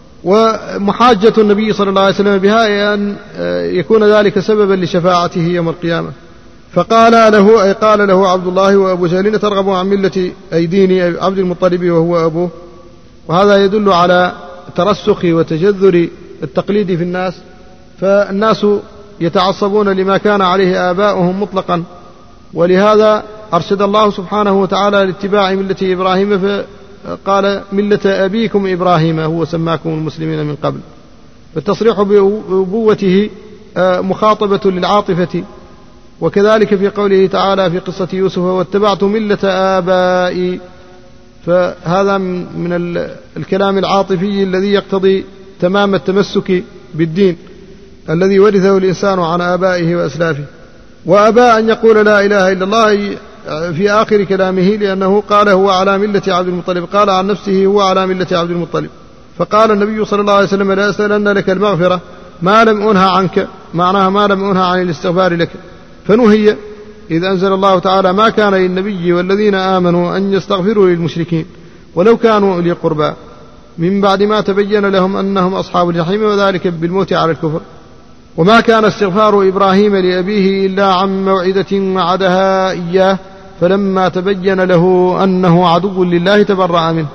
ومحاجة النبي صلى الله عليه وسلم بها أن يكون ذلك سببا لشفاعته يوم القيامة. فقال له أي قال له عبد الله وأبو جهل ترغب عن ملة أي دين عبد المطلب وهو أبوه. وهذا يدل على ترسخ وتجذر التقليد في الناس، فالناس يتعصبون لما كان عليه آباؤهم مطلقا، ولهذا أرشد الله سبحانه وتعالى لاتباع ملة إبراهيم، فقال ملة أبيكم إبراهيم هو سماكم المسلمين من قبل. فالتصريح بأبوته مخاطبة للعاطفة. وكذلك في قوله تعالى في قصة يوسف واتبعت ملة آبائي، فهذا من الكلام العاطفي الذي يقتضي تمام التمسك بالدين الذي ورثه الإنسان عن آبائه وأسلافه. وأبى أن يقول لا إله إلا الله في آخر كلامه، لأنه قال هو على ملة عبد المطلب، قال عن نفسه هو على ملة عبد المطلب. فقال النبي صلى الله عليه وسلم لا أسألن لك المغفرة ما لم أنهى عنك، معناها ما لم أنهى عن الاستغفار لك. فنهي إذ أنزل الله تعالى ما كان للنبي والذين آمنوا أن يستغفروا للمشركين ولو كانوا أولي قربى من بعد ما تبين لهم أنهم أصحاب الجحيم، وذلك بالموت على الكفر. وما كان استغفار إبراهيم لأبيه إلا عن موعدة وعدها إياه فلما تبين له أنه عدو لله تبرأ منه.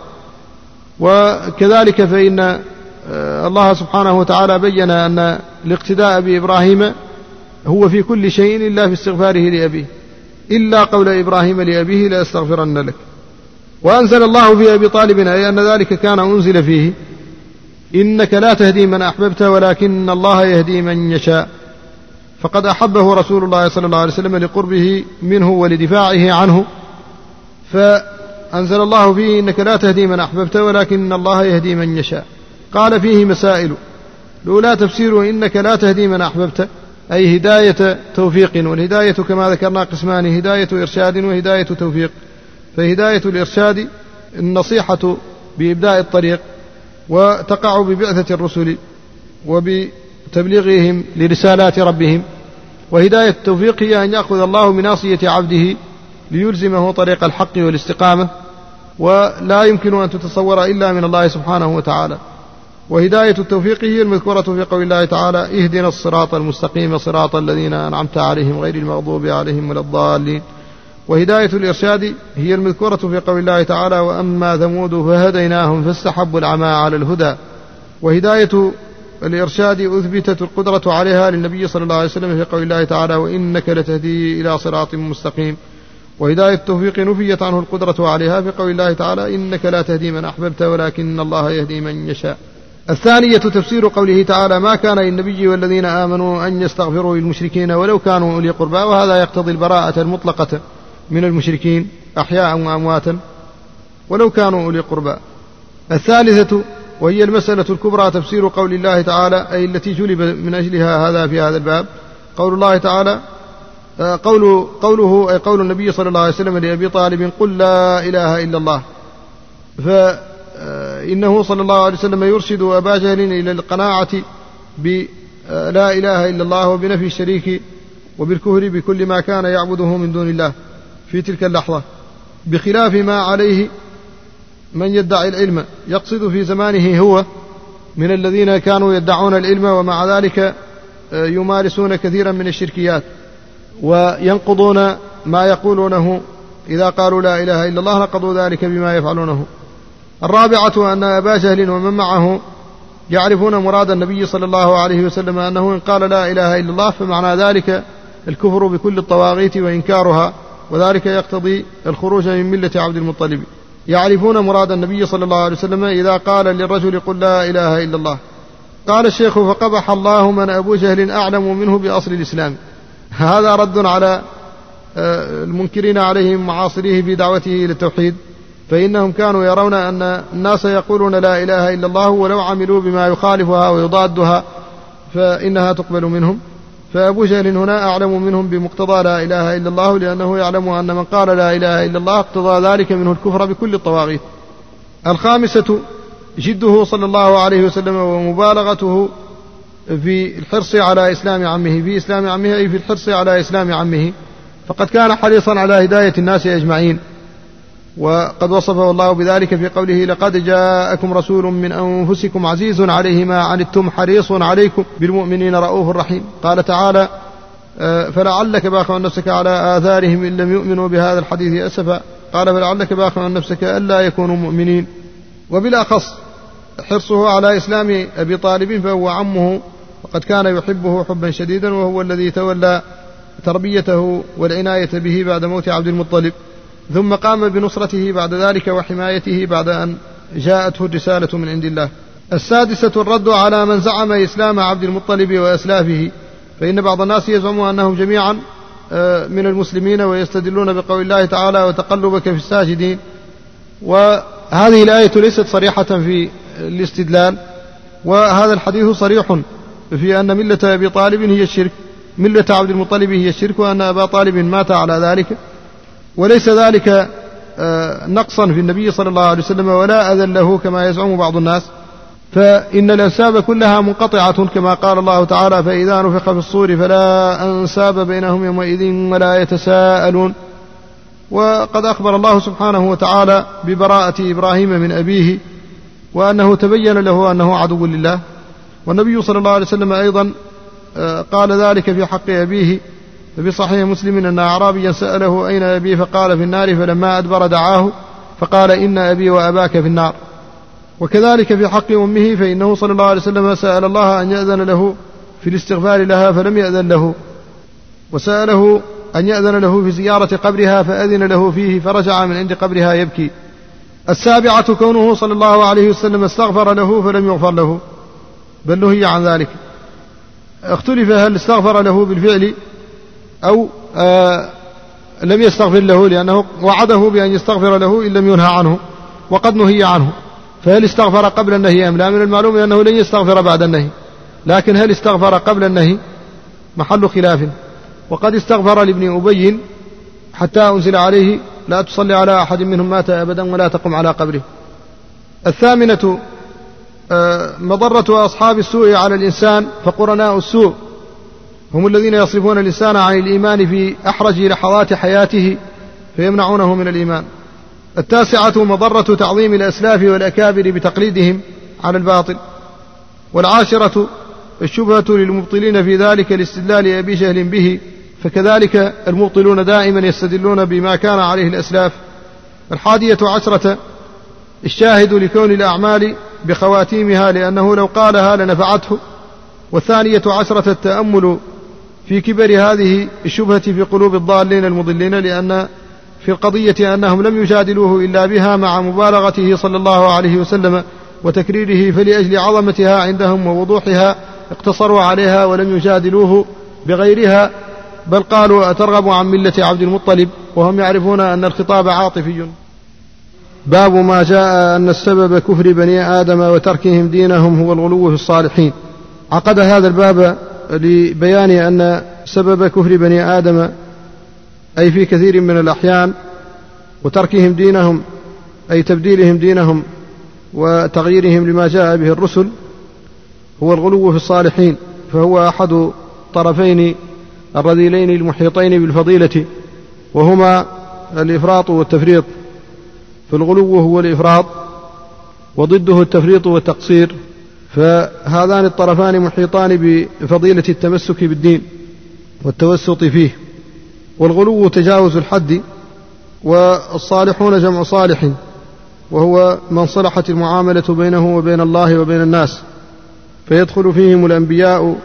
وكذلك فإن الله سبحانه وتعالى بين أن الاقتداء بإبراهيم هو في كل شيء إلا في استغفاره لأبيه، إلا قول إبراهيم لأبيه لا أستغفرن لك. وأنزل الله في أبي طالب أي أن ذلك كان أنزل فيه إنك لا تهدي من أحببت ولكن الله يهدي من يشاء، فقد أحبه رسول الله صلى الله عليه وسلم لقربه منه ولدفاعه عنه، فأنزل الله فيه إنك لا تهدي من أحببت ولكن الله يهدي من يشاء. قال فيه مسائل: الأولى تفسيره إنك لا تهدي من أحببت، أي هداية توفيق، والهداية كما ذكرنا قسمان: هداية إرشاد وهداية توفيق. فهداية الإرشاد النصيحة بإبداء الطريق، وتقع ببعثة الرسل وبتبليغهم لرسالات ربهم. وهداية التوفيق هي أن يأخذ الله بناصية عبده ليلزمه طريق الحق والاستقامة، ولا يمكن أن تتصور إلا من الله سبحانه وتعالى. وهداية التوفيق هي المذكورة في قول الله تعالى: اهدنا الصراط المستقيم صراط الذين أنعمت عليهم غير المغضوب عليهم ولا الضالين. وهداية الإرشاد هي المذكورة في قول الله تعالى: وأما ثمود فهديناهم فاستحبوا العمى على الهدى. وهداية الإرشاد أثبتت القدرة عليها للنبي صلى الله عليه وسلم في قول الله تعالى: وإنك لتهدي إلى صراط مستقيم. وهداية التوفيق نفيت عنه القدرة عليها في قول الله تعالى: إنك لا تهدي من أحببت ولكن الله يهدي من يشاء. الثانية تفسير قوله تعالى: ما كان للنبي والذين آمنوا أن يستغفروا للمشركين ولو كانوا أولي قربى. وهذا يقتضي البراءة المطلقة من المشركين أحياء وأمواتا ولو كانوا أولي قربى. الثالثة وهي المسألة الكبرى تفسير قول الله تعالى، أي التي جلب من أجلها هذا في هذا الباب، قول الله تعالى قوله أي قول النبي صلى الله عليه وسلم لأبي طالب: قل لا إله إلا الله. فإنه صلى الله عليه وسلم يرشد أبا جهل إلى القناعة بلا إله إلا الله وبنفي الشريك وبالكفر بكل ما كان يعبده من دون الله في تلك اللحظة، بخلاف ما عليه من يدعي العلم، يقصد في زمانه هو من الذين كانوا يدعون العلم ومع ذلك يمارسون كثيرا من الشركيات وينقضون ما يقولونه. إذا قالوا لا إله إلا الله نقضوا ذلك بما يفعلونه. الرابعة أن أبا جهل ومن معه يعرفون مراد النبي صلى الله عليه وسلم أنه إن قال لا إله إلا الله فمعنى ذلك الكفر بكل الطواغيت وإنكارها، وذلك يقتضي الخروج من ملة عبد المطلب. يعرفون مراد النبي صلى الله عليه وسلم إذا قال للرجل: قل لا إله إلا الله. قال الشيخ: فقبح الله من أبو جهل أعلم منه بأصل الإسلام. هذا رد على المنكرين عليهم معاصريه في دعوته إلى التوحيد، فإنهم كانوا يرون أن الناس يقولون لا إله إلا الله ولو عملوا بما يخالفها ويضادها فإنها تقبل منهم. فأبو جهل هنا أعلم منهم بمقتضى لا إله إلا الله، لأنه يعلم أن من قال لا إله إلا الله اقتضى ذلك منه الكفر بكل الطواغيت. الخامسة جده صلى الله عليه وسلم ومبالغته في الحرص على إسلام عمه، في إسلام عمه أي في الحرص على إسلام عمه، فقد كان حريصا على هداية الناس أجمعين، وقد وصفه الله بذلك في قوله: لقد جاءكم رسول من أنفسكم عزيز عليه ما عنتم حريص عليكم بالمؤمنين رؤوف رحيم. قال تعالى: فلعلك باخع نفسك على آثارهم إن لم يؤمنوا بهذا الحديث أسفا. قال: فلعلك باخع نفسك ألا يكونوا مؤمنين. وبالأخص حرصه على إسلام أبي طالب فهو عمه، وقد كان يحبه حبا شديدا، وهو الذي تولى تربيته والعناية به بعد موت عبد المطلب، ثم قام بنصرته بعد ذلك وحمايته بعد أن جاءته الرسالة من عند الله. السادسة الرد على من زعم إسلام عبد المطلب وأسلافه، فإن بعض الناس يزعم أنهم جميعا من المسلمين ويستدلون بقول الله تعالى: وتقلبك في الساجدين. وهذه الآية ليست صريحة في الاستدلال، وهذا الحديث صريح في أن ملة أبي طالب هي الشرك، ملة عبد المطلب هي الشرك، وأن أبا طالب مات على ذلك، وليس ذلك نقصا في النبي صلى الله عليه وسلم ولا أذى له كما يزعم بعض الناس، فإن الأنساب كلها منقطعة كما قال الله تعالى: فإذا نفخ في الصور فلا أنساب بينهم يومئذ ولا يتساءلون. وقد أخبر الله سبحانه وتعالى ببراءة إبراهيم من أبيه، وأنه تبين له أنه عدو لله. والنبي صلى الله عليه وسلم أيضا قال ذلك في حق أبيه، ففي صحيح مسلم أن أعرابيا سأله: أين أبي؟ فقال: في النار. فلما أدبر دعاه فقال: إن أبي وأباك في النار. وكذلك في حق أمه، فإنه صلى الله عليه وسلم سأل الله أن يأذن له في الاستغفار لها فلم يأذن له، وسأله أن يأذن له في زيارة قبرها فأذن له فيه، فرجع من عند قبرها يبكي. السابعة كونه صلى الله عليه وسلم استغفر له فلم يغفر له، بل نهي عن ذلك. اختلف هل استغفر له بالفعل أو لم يستغفر له، لأنه وعده بأن يستغفر له إن لم ينهى عنه، وقد نهي عنه، فهل استغفر قبل النهي أم لا؟ من المعلوم أنه لن يستغفر بعد النهي، لكن هل استغفر قبل النهي محل خلاف. وقد استغفر لابن أبي حتى أنزل عليه لا تصلي على أحد منهم مات أبدا ولا تقم على قبره. الثامنة مضرة أصحاب السوء على الإنسان، فقرناء السوء هم الذين يصرفون الإنسان عن الإيمان في أحرج لحظات حياته فيمنعونه من الإيمان. التاسعة مضرة تعظيم الأسلاف والأكابر بتقليدهم على الباطل. والعاشرة الشبهة للمبطلين في ذلك الاستدلال أبي جهل به، فكذلك المبطلون دائما يستدلون بما كان عليه الأسلاف. الحادية عشرة الشاهد لكون الأعمال بخواتيمها، لأنه لو قالها لنفعته. والثانية عشرة التأمل في كبر هذه الشبهة في قلوب الضالين المضلين، لأن في القضية أنهم لم يجادلوه إلا بها مع مبالغته صلى الله عليه وسلم وتكريره، فلأجل عظمتها عندهم ووضوحها اقتصروا عليها ولم يجادلوه بغيرها، بل قالوا أترغب عن ملة عبد المطلب، وهم يعرفون أن الخطاب عاطفي. باب ما جاء أن السبب كفر بني آدم وتركهم دينهم هو الغلو في الصالحين. عقد هذا الباب لبيان أن سبب كفر بني آدم أي في كثير من الأحيان، وتركهم دينهم أي تبديلهم دينهم وتغييرهم لما جاء به الرسل، هو الغلو في الصالحين، فهو أحد طرفين الرذيلين المحيطين بالفضيلة، وهما الإفراط والتفريط. فالغلو هو الإفراط وضده التفريط والتقصير، فهذان الطرفان محيطان بفضيلة التمسك بالدين والتوسط فيه. والغلو تجاوز الحد، والصالحون جمع صالح، وهو من صلحت المعاملة بينه وبين الله وبين الناس، فيدخل فيهم الأنبياء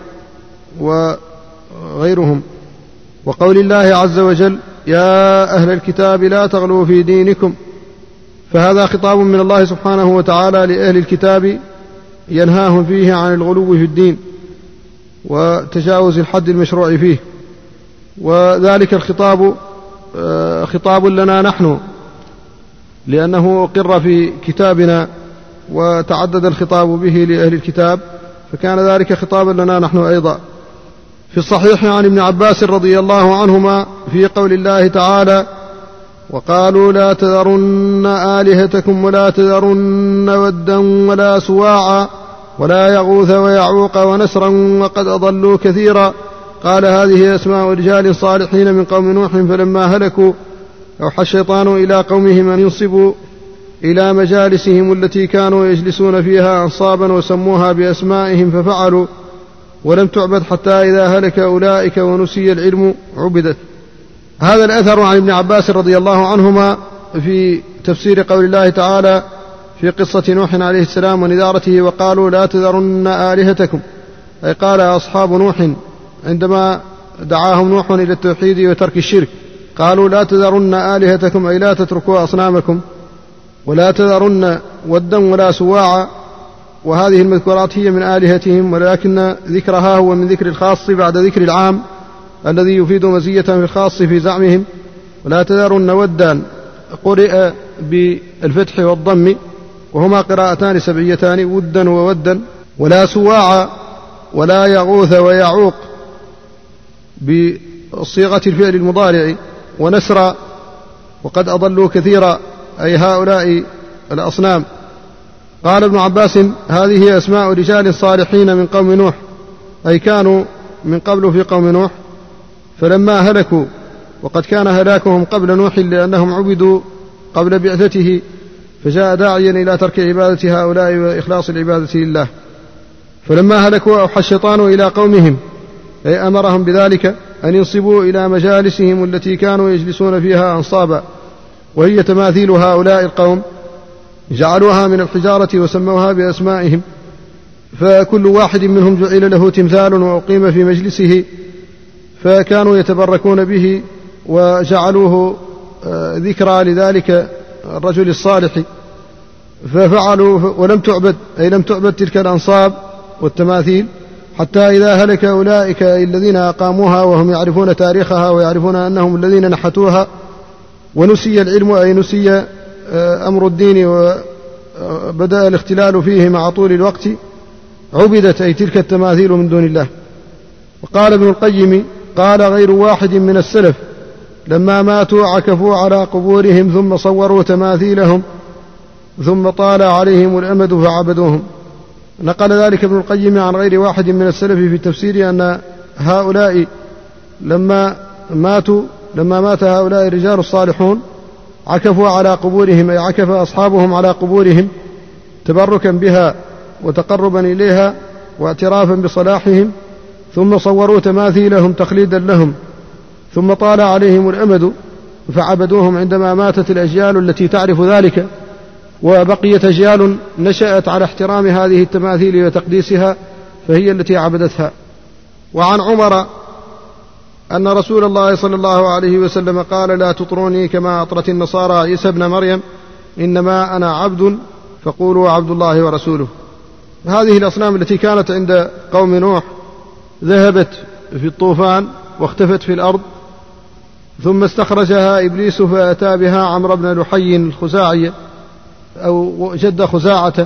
وغيرهم. وقول الله عز وجل يا أهل الكتاب لا تغلوا في دينكم، فهذا خطاب من الله سبحانه وتعالى لأهل الكتاب ينهاهم فيه عن الغلو في الدين وتجاوز الحد المشروع فيه. وذلك الخطاب خطاب لنا نحن، لأنه أقر في كتابنا وتعدد الخطاب به لأهل الكتاب، فكان ذلك خطابا لنا نحن أيضا. في الصحيح عن ابن عباس رضي الله عنهما في قول الله تعالى وقالوا لا تذرن آلهتكم ولا تذرن ودا ولا سواعا ولا يغوث ويعوق ونسرا وقد أضلوا كثيرا. قال هذه أسماء رجال صالحين من قوم نوح، فلما هلكوا أوحى الشيطان إلى قومهم أن ينصبوا إلى مجالسهم التي كانوا يجلسون فيها أنصابا وسموها بأسمائهم ففعلوا، ولم تعبد حتى إذا هلك أولئك ونسي العلم عبدت. هذا الأثر عن ابن عباس رضي الله عنهما في تفسير قول الله تعالى في قصة نوح عليه السلام ونذارته وقالوا لا تذرن آلهتكم، أي قال أصحاب نوح عندما دعاهم نوح إلى التوحيد وترك الشرك، قالوا لا تذرن آلهتكم أي لا تتركوا أصنامكم، ولا تذرن ودا ولا سواعا، وهذه المذكورات هي من آلهتهم، ولكن ذكرها هو من ذكر الخاص بعد ذكر العام الذي يفيد مزية في الخاص في زعمهم. ولا تذرن ودا قرئ بالفتح والضم، وهما قراءتان سبعيتان ودا وودا. ولا سواعا ولا يغوث ويعوق بصيغة الفعل المضارع. ونسرا وقد أضلوا كثيرا، أي هؤلاء الأصنام. قال ابن عباس هذه هي أسماء رجال صالحين من قوم نوح، أي كانوا من قبل في قوم نوح فلما هلكوا، وقد كان هلاكهم قبل نوح لأنهم عبدوا قبل بعثته، فجاء داعيا إلى ترك عبادة هؤلاء وإخلاص العبادة لله. فلما هلكوا أوحى الشيطان إلى قومهم، أي أمرهم بذلك أن ينصبوا إلى مجالسهم التي كانوا يجلسون فيها أنصابا، وهي تماثيل هؤلاء القوم، جعلوها من الحجارة وسموها بأسمائهم، فكل واحد منهم جعل له تمثال وأقيم في مجلسه، فكانوا يتبركون به وجعلوه ذكرى لذلك الرجل الصالح ففعلوا ولم تعبد، أي لم تعبد تلك الأنصاب والتماثيل، حتى إذا هلك أولئك الذين أقاموها وهم يعرفون تاريخها ويعرفون أنهم الذين نحتوها، ونسي العلم أي نسي أمر الدين وبدأ الاختلال فيه مع طول الوقت، عبدت أي تلك التماثيل من دون الله. وقال ابن القيم: قال غير واحد من السلف لما ماتوا عكفوا على قبورهم ثم صوروا تماثيلهم ثم طال عليهم الأمد فعبدوهم. نقل ذلك ابن القيم عن غير واحد من السلف في تفسير أن هؤلاء لما مات هؤلاء الرجال الصالحون عكفوا على قبورهم، أي عكف أصحابهم على قبورهم تبركا بها وتقربا إليها واعترافا بصلاحهم، ثم صوروا تماثيلهم تخليدا لهم، ثم طال عليهم الأمد فعبدوهم عندما ماتت الأجيال التي تعرف ذلك، وبقيت أجيال نشأت على احترام هذه التماثيل وتقديسها فهي التي عبدتها. وعن عمر أن رسول الله صلى الله عليه وسلم قال: لا تطروني كما أطرت النصارى عيسى ابن مريم، إنما أنا عبد فقولوا عبد الله ورسوله. هذه الأصنام التي كانت عند قوم نوح ذهبت في الطوفان واختفت في الأرض، ثم استخرجها إبليس فأتى بها عمرو بن لحي الخزاعي أو جد خزاعة،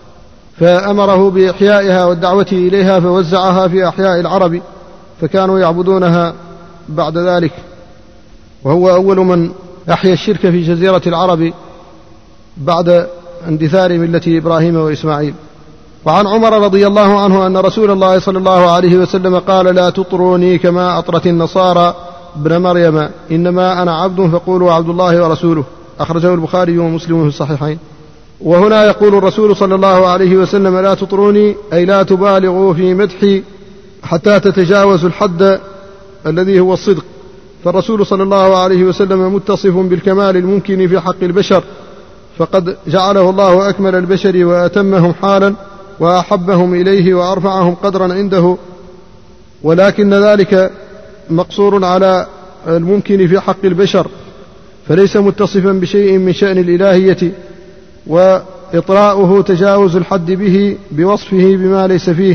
فأمره بإحيائها والدعوة إليها فوزعها في أحياء العرب، فكانوا يعبدونها بعد ذلك، وهو أول من أحيا الشرك في جزيرة العرب بعد اندثار ملة إبراهيم وإسماعيل. وعن عمر رضي الله عنه أن رسول الله صلى الله عليه وسلم قال: لا تطروني كما أطرت النصارى ابن مريم، إنما أنا عبد فقولوا عبد الله ورسوله. أخرجه البخاري ومسلم في الصحيحين. وهنا يقول الرسول صلى الله عليه وسلم: لا تطروني، أي لا تبالغوا في مدحي حتى تتجاوزوا الحد الذي هو الصدق. فالرسول صلى الله عليه وسلم متصف بالكمال الممكن في حق البشر، فقد جعله الله أكمل البشر وأتمهم حالا وأحبهم إليه وأرفعهم قدرا عنده، ولكن ذلك مقصور على الممكن في حق البشر، فليس متصفا بشيء من شأن الإلهية، وإطراؤه تجاوز الحد به بوصفه بما ليس فيه.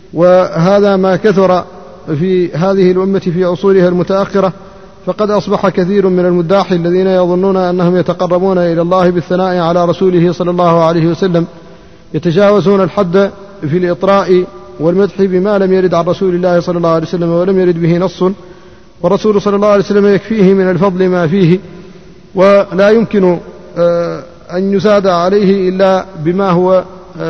وهذا ما كثر في هذه الأمة في عصورها المتأخرة، فقد أصبح كثير من المداح الذين يظنون أنهم يتقربون إلى الله بالثناء على رسوله صلى الله عليه وسلم يتجاوزون الحد في الإطراء والمدح بما لم يرد عن رسول الله صلى الله عليه وسلم ولم يرد به نص، والرسول صلى الله عليه وسلم يكفيه من الفضل ما فيه، ولا يمكن أن يزاد عليه إلا بما هو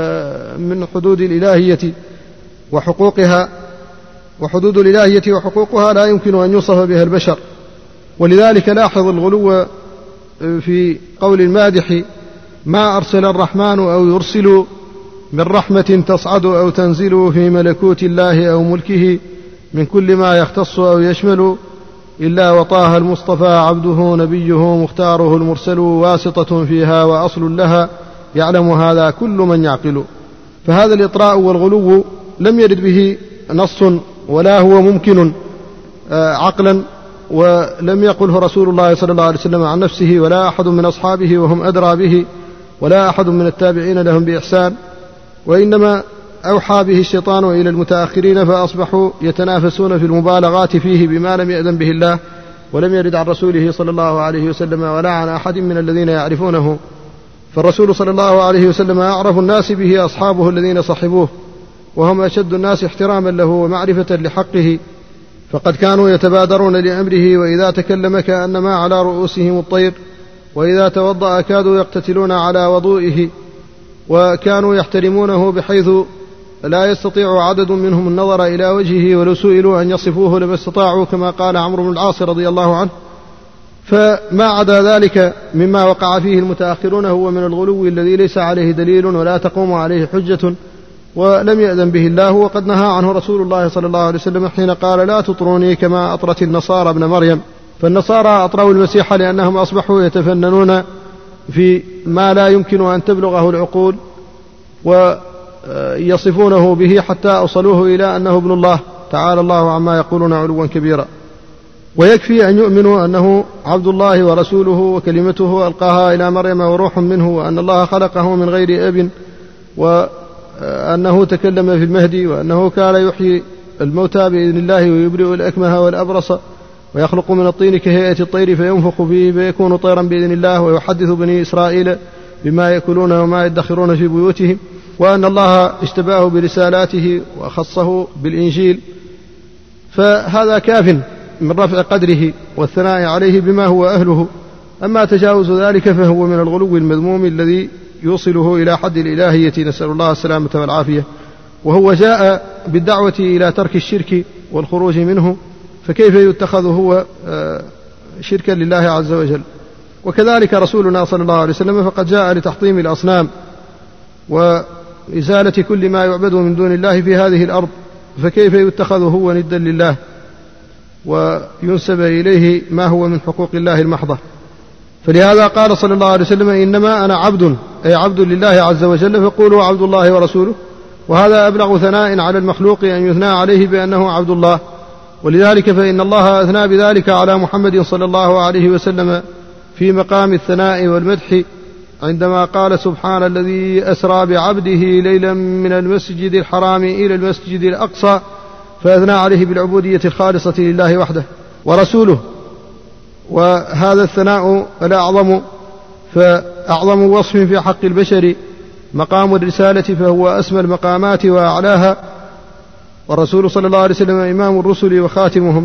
من حدود الإلهية وحقوقها، وحدود الإلهية وحقوقها لا يمكن أن يوصف بها البشر. ولذلك لاحظ الغلو في قول المادح: ما أرسل الرحمن أو يرسل من رحمة تصعد أو تنزل في ملكوت الله أو ملكه من كل ما يختص أو يشمل إلا وطاها المصطفى عبده نبيه مختاره المرسل واسطة فيها وأصل لها يعلم هذا كل من يعقل. فهذا الإطراء والغلو لم يرد به نص ولا هو ممكن عقلا، ولم يقله رسول الله صلى الله عليه وسلم عن نفسه ولا أحد من أصحابه وهم أدرى به، ولا أحد من التابعين لهم بإحسان، وإنما أوحى به الشيطان إلى المتأخرين فأصبحوا يتنافسون في المبالغات فيه بما لم يأذن به الله ولم يرد عن رسوله صلى الله عليه وسلم ولا عن أحد من الذين يعرفونه. فالرسول صلى الله عليه وسلم أعرف الناس به أصحابه الذين صحبوه، وهم أشد الناس احتراما له ومعرفة لحقه، فقد كانوا يتبادرون لأمره، وإذا تكلم كأنما على رؤوسهم الطير، وإذا توضأ كادوا يقتتلون على وضوئه، وكانوا يحترمونه بحيث لا يستطيع عدد منهم النظر إلى وجهه، ولو سئلوا أن يصفوه لما استطاعوا، كما قال عمرو بن العاص رضي الله عنه. فما عدا ذلك مما وقع فيه المتأخرون هو من الغلو الذي ليس عليه دليل ولا تقوم عليه حجة ولم يأذن به الله، وقد نهى عنه رسول الله صلى الله عليه وسلم حين قال: لا تطروني كما أطرت النصارى ابن مريم. فالنصارى أطروا المسيح لأنهم أصبحوا يتفننون في ما لا يمكن أن تبلغه العقول، ويصفونه به حتى أوصلوه إلى أنه ابن الله، تعالى الله عما يقولون علوا كبيرا. ويكفي أن يؤمنوا أنه عبد الله ورسوله وكلمته ألقاها إلى مريم وروح منه، وأن الله خلقه من غير أب، وأنه تكلم في المهدي، وأنه كان يحيي الموتى بإذن الله ويبرئ الأكمه والأبرص، ويخلق من الطين كهيئة الطير فينفخ فيه فيكون طيرا بإذن الله، ويحدث بني إسرائيل بما يأكلون وما يدخرون في بيوتهم، وأن الله اشتباه برسالاته وخصه بالإنجيل. فهذا كاف من رفع قدره والثناء عليه بما هو أهله. أما تجاوز ذلك فهو من الغلو المذموم الذي يوصله إلى حد الإلهية، نسأل الله السلامة والعافية. وهو جاء بالدعوة إلى ترك الشرك والخروج منه، فكيف يتخذ هو شركا لله عز وجل؟ وكذلك رسولنا صلى الله عليه وسلم فقد جاء لتحطيم الأصنام وإزالة كل ما يعبد من دون الله في هذه الأرض، فكيف يتخذ هو ندا لله وينسب إليه ما هو من حقوق الله المحضة؟ فلهذا قال صلى الله عليه وسلم: إنما أنا عبد، أي عبد لله عز وجل، فقولوا عبد الله ورسوله. وهذا أبلغ ثناء على المخلوق أن يثنى عليه بأنه عبد الله. ولذلك فإن الله أثنى بذلك على محمد صلى الله عليه وسلم في مقام الثناء والمدح، عندما قال: سبحان الذي أسرى بعبده ليلا من المسجد الحرام إلى المسجد الأقصى، فأثنى عليه بالعبودية الخالصة لله وحده ورسوله. وهذا الثناء الأعظم، فأعظم وصف في حق البشر مقام الرسالة، فهو أسمى المقامات وأعلاها، والرسول صلى الله عليه وسلم إمام الرسل وخاتمهم.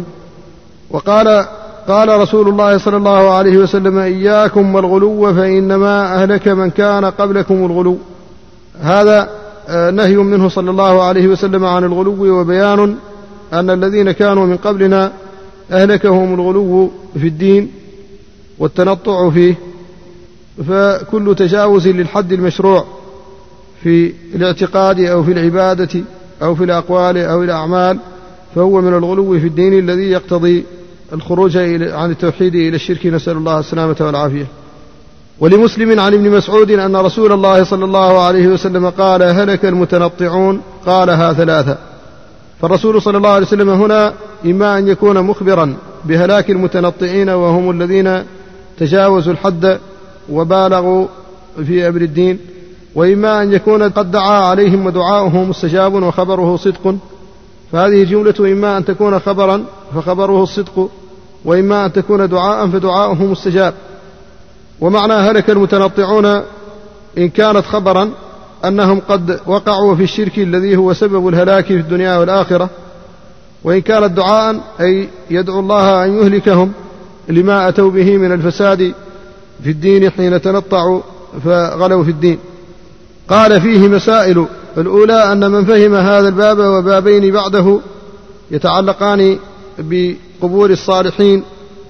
قال رسول الله صلى الله عليه وسلم: إياكم والغلو فإنما أهلك من كان قبلكم الغلو. هذا نهي منه صلى الله عليه وسلم عن الغلو، وبيان أن الذين كانوا من قبلنا أهلكهم الغلو في الدين والتنطع فيه. فكل تجاوز للحد المشروع في الاعتقاد أو في العبادة أو في الأقوال أو الأعمال فهو من الغلو في الدين الذي يقتضي الخروج عن التوحيد إلى الشرك، نسأل الله السلامة والعافية. ولمسلم عن ابن مسعود أن رسول الله صلى الله عليه وسلم قال: هلك المتنطعون، قالها ثلاثة. فالرسول صلى الله عليه وسلم هنا إما أن يكون مخبرا بهلاك المتنطعين وهم الذين تجاوزوا الحد وبالغوا في أمر الدين، وإما أن يكون قد دعا عليهم ودعاؤه مستجاب وخبره صدق. فهذه جملة: إما أن تكون خبرا فخبره الصدق، وإما أن تكون دعاء فدعاؤه مستجاب. ومعنى هلك المتنطعون إن كانت خبرا أنهم قد وقعوا في الشرك الذي هو سبب الهلاك في الدنيا والآخرة، وإن كانت دعاء أي يدعو الله أن يهلكهم لما أتوا به من الفساد في الدين حين تنطعوا فغلوا في الدين. قال: فيه مسائل. الأولى أن من فهم هذا الباب وبابين بعده يتعلقان بقبور الصالحين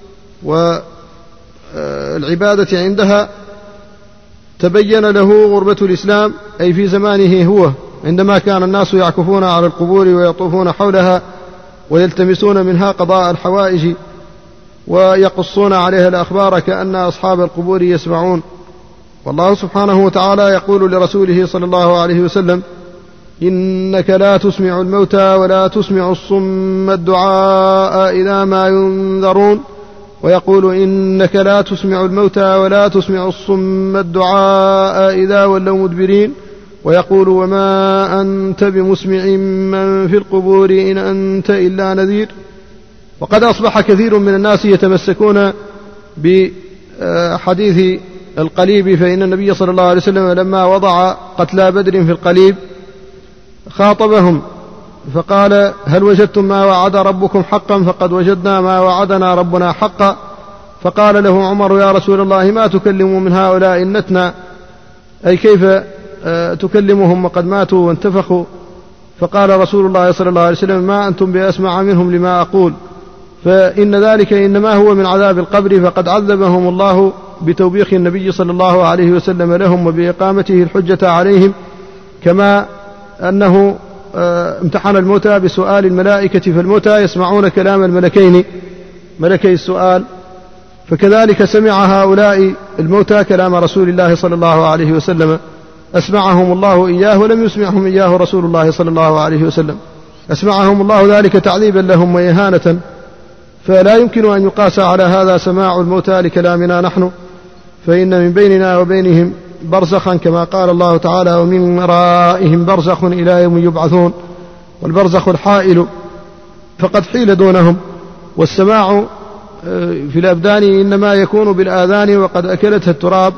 والعبادة عندها تبين له غربة الإسلام، أي في زمانه هو، عندما كان الناس يعكفون على القبور ويطوفون حولها ويلتمسون منها قضاء الحوائج ويقصون عليها الأخبار كأن أصحاب القبور يسمعون. والله سبحانه وتعالى يقول لرسوله صلى الله عليه وسلم: إنك لا تسمع الموتى ولا تسمع الصم الدعاء إذا ما ينذرون. ويقول: إنك لا تسمع الموتى ولا تسمع الصم الدعاء إذا ولوا مدبرين. ويقول: وما أنت بمسمع من في القبور إن أنت إلا نذير. وقد أصبح كثير من الناس يتمسكون بحديث القليب، فإن النبي صلى الله عليه وسلم لما وضع قتلى بدر في القليب خاطبهم فقال: هل وجدتم ما وعد ربكم حقا؟ فقد وجدنا ما وعدنا ربنا حقا. فقال له عمر: يا رسول الله، ما تكلم من هؤلاء النتنا؟ أي كيف تكلمهم وقد ماتوا وانتفخوا؟ فقال رسول الله صلى الله عليه وسلم: ما أنتم بأسمع منهم لما أقول، فإن ذلك إنما هو من عذاب القبر، فقد عذبهم الله بتوبيخ النبي صلى الله عليه وسلم لهم وبإقامته الحجة عليهم، كما أنه امتحن الموتى بسؤال الملائكة، فالموتى يسمعون كلام الملكين ملكي السؤال، فكذلك سمع هؤلاء الموتى كلام رسول الله صلى الله عليه وسلم، أسمعهم الله إياه ولم يسمعهم إياه رسول الله صلى الله عليه وسلم، أسمعهم الله ذلك تعذيبا لهم وإهانة. فلا يمكن أن يقاس على هذا سماع الموتى لكلامنا نحن، فإن من بيننا وبينهم برزخا كما قال الله تعالى: ومن ورائهم برزخ إلى يوم يبعثون، والبرزخ الحائل فقد حيل دونهم. والسماع في الأبدان إنما يكون بالآذان، وقد أكلتها التراب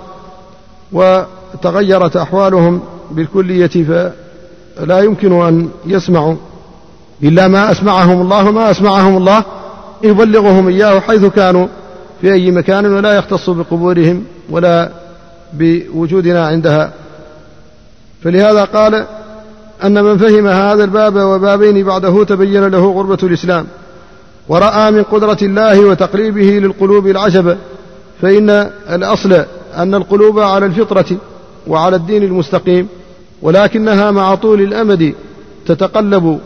وتغيرت أحوالهم بالكلية، فلا يمكن أن يسمعوا إلا ما أسمعهم الله يبلغهم إياه حيث كانوا في أي مكان، ولا يختص بقبورهم ولا بوجودنا عندها. فلهذا قال أن من فهم هذا الباب وبابين بعده تبين له غربة الإسلام، ورأى من قدرة الله وتقليبه للقلوب العجب، فإن الأصل أن القلوب على الفطرة وعلى الدين المستقيم، ولكنها مع طول الأمد تتقلب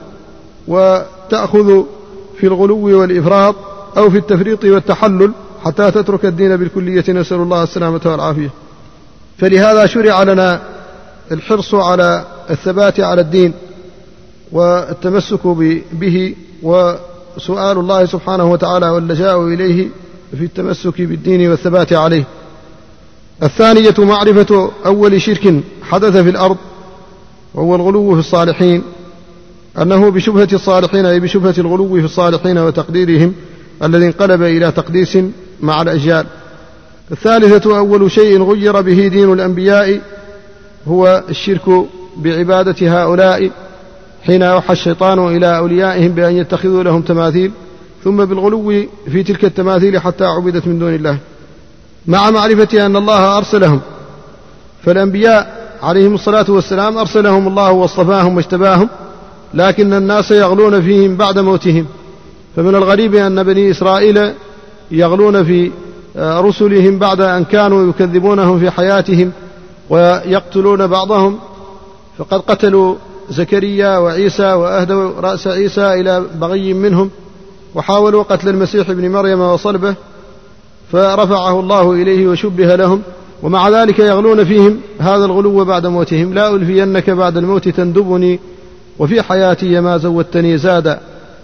وتأخذ في الغلو والإفراط أو في التفريط والتحلل حتى تترك الدين بالكلية، نسأل الله السلامة والعافية. فلهذا شرع لنا الحرص على الثبات على الدين والتمسك به، وسؤال الله سبحانه وتعالى واللجاء إليه في التمسك بالدين والثبات عليه. الثانية معرفة أول شرك حدث في الأرض، وهو الغلو في الصالحين، أنه بشبهة الصالحين أي بشبهة الغلو في الصالحين وتقديرهم الذي انقلب إلى تقديس مع الأجيال. الثالثة أول شيء غير به دين الأنبياء هو الشرك بعبادة هؤلاء، حين أوحى الشيطان إلى أوليائهم بأن يتخذوا لهم تماثيل، ثم بالغلو في تلك التماثيل حتى عبدت من دون الله، مع معرفة أن الله أرسلهم. فالأنبياء عليهم الصلاة والسلام أرسلهم الله واصطفاهم واجتباهم، لكن الناس يغلون فيهم بعد موتهم. فمن الغريب أن بني إسرائيل يغلون في رسلهم بعد أن كانوا يكذبونهم في حياتهم ويقتلون بعضهم، فقد قتلوا زكريا وعيسى وأهدوا رأس عيسى إلى بغي منهم، وحاولوا قتل المسيح ابن مريم وصلبه فرفعه الله إليه وشبه لهم، ومع ذلك يغلون فيهم هذا الغلو بعد موتهم. لا ألفينك بعد الموت تندبني، وفي حياتي ما زودتني زادا.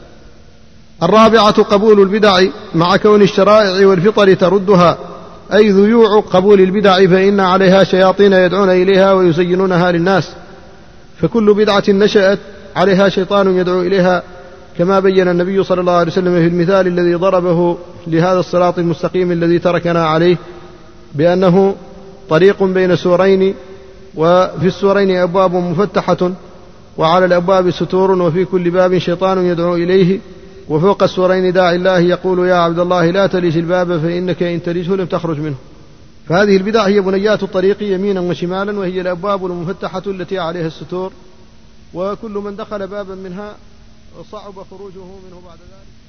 الرابعة قبول البدع مع كون الشرائع والفطر تردها، أي ذيوع قبول البدع، فإن عليها شياطين يدعون إليها ويزينونها للناس، فكل بدعة نشأت عليها شيطان يدعو إليها، كما بين النبي صلى الله عليه وسلم في المثال الذي ضربه لهذا الصراط المستقيم الذي تركنا عليه، بأنه طريق بين سورين، وفي السورين أبواب مفتحة، وعلى الأبواب ستور، وفي كل باب شيطان يدعو إليه، وفوق السورين داعي الله يقول: يا عبد الله لا تلج الباب فإنك إن تلجه لم تخرج منه. فهذه البدع هي بنيات الطريق يمينا وشمالا، وهي الأبواب المفتحة التي عليها الستور، وكل من دخل بابا منها صعب خروجه منه بعد ذلك.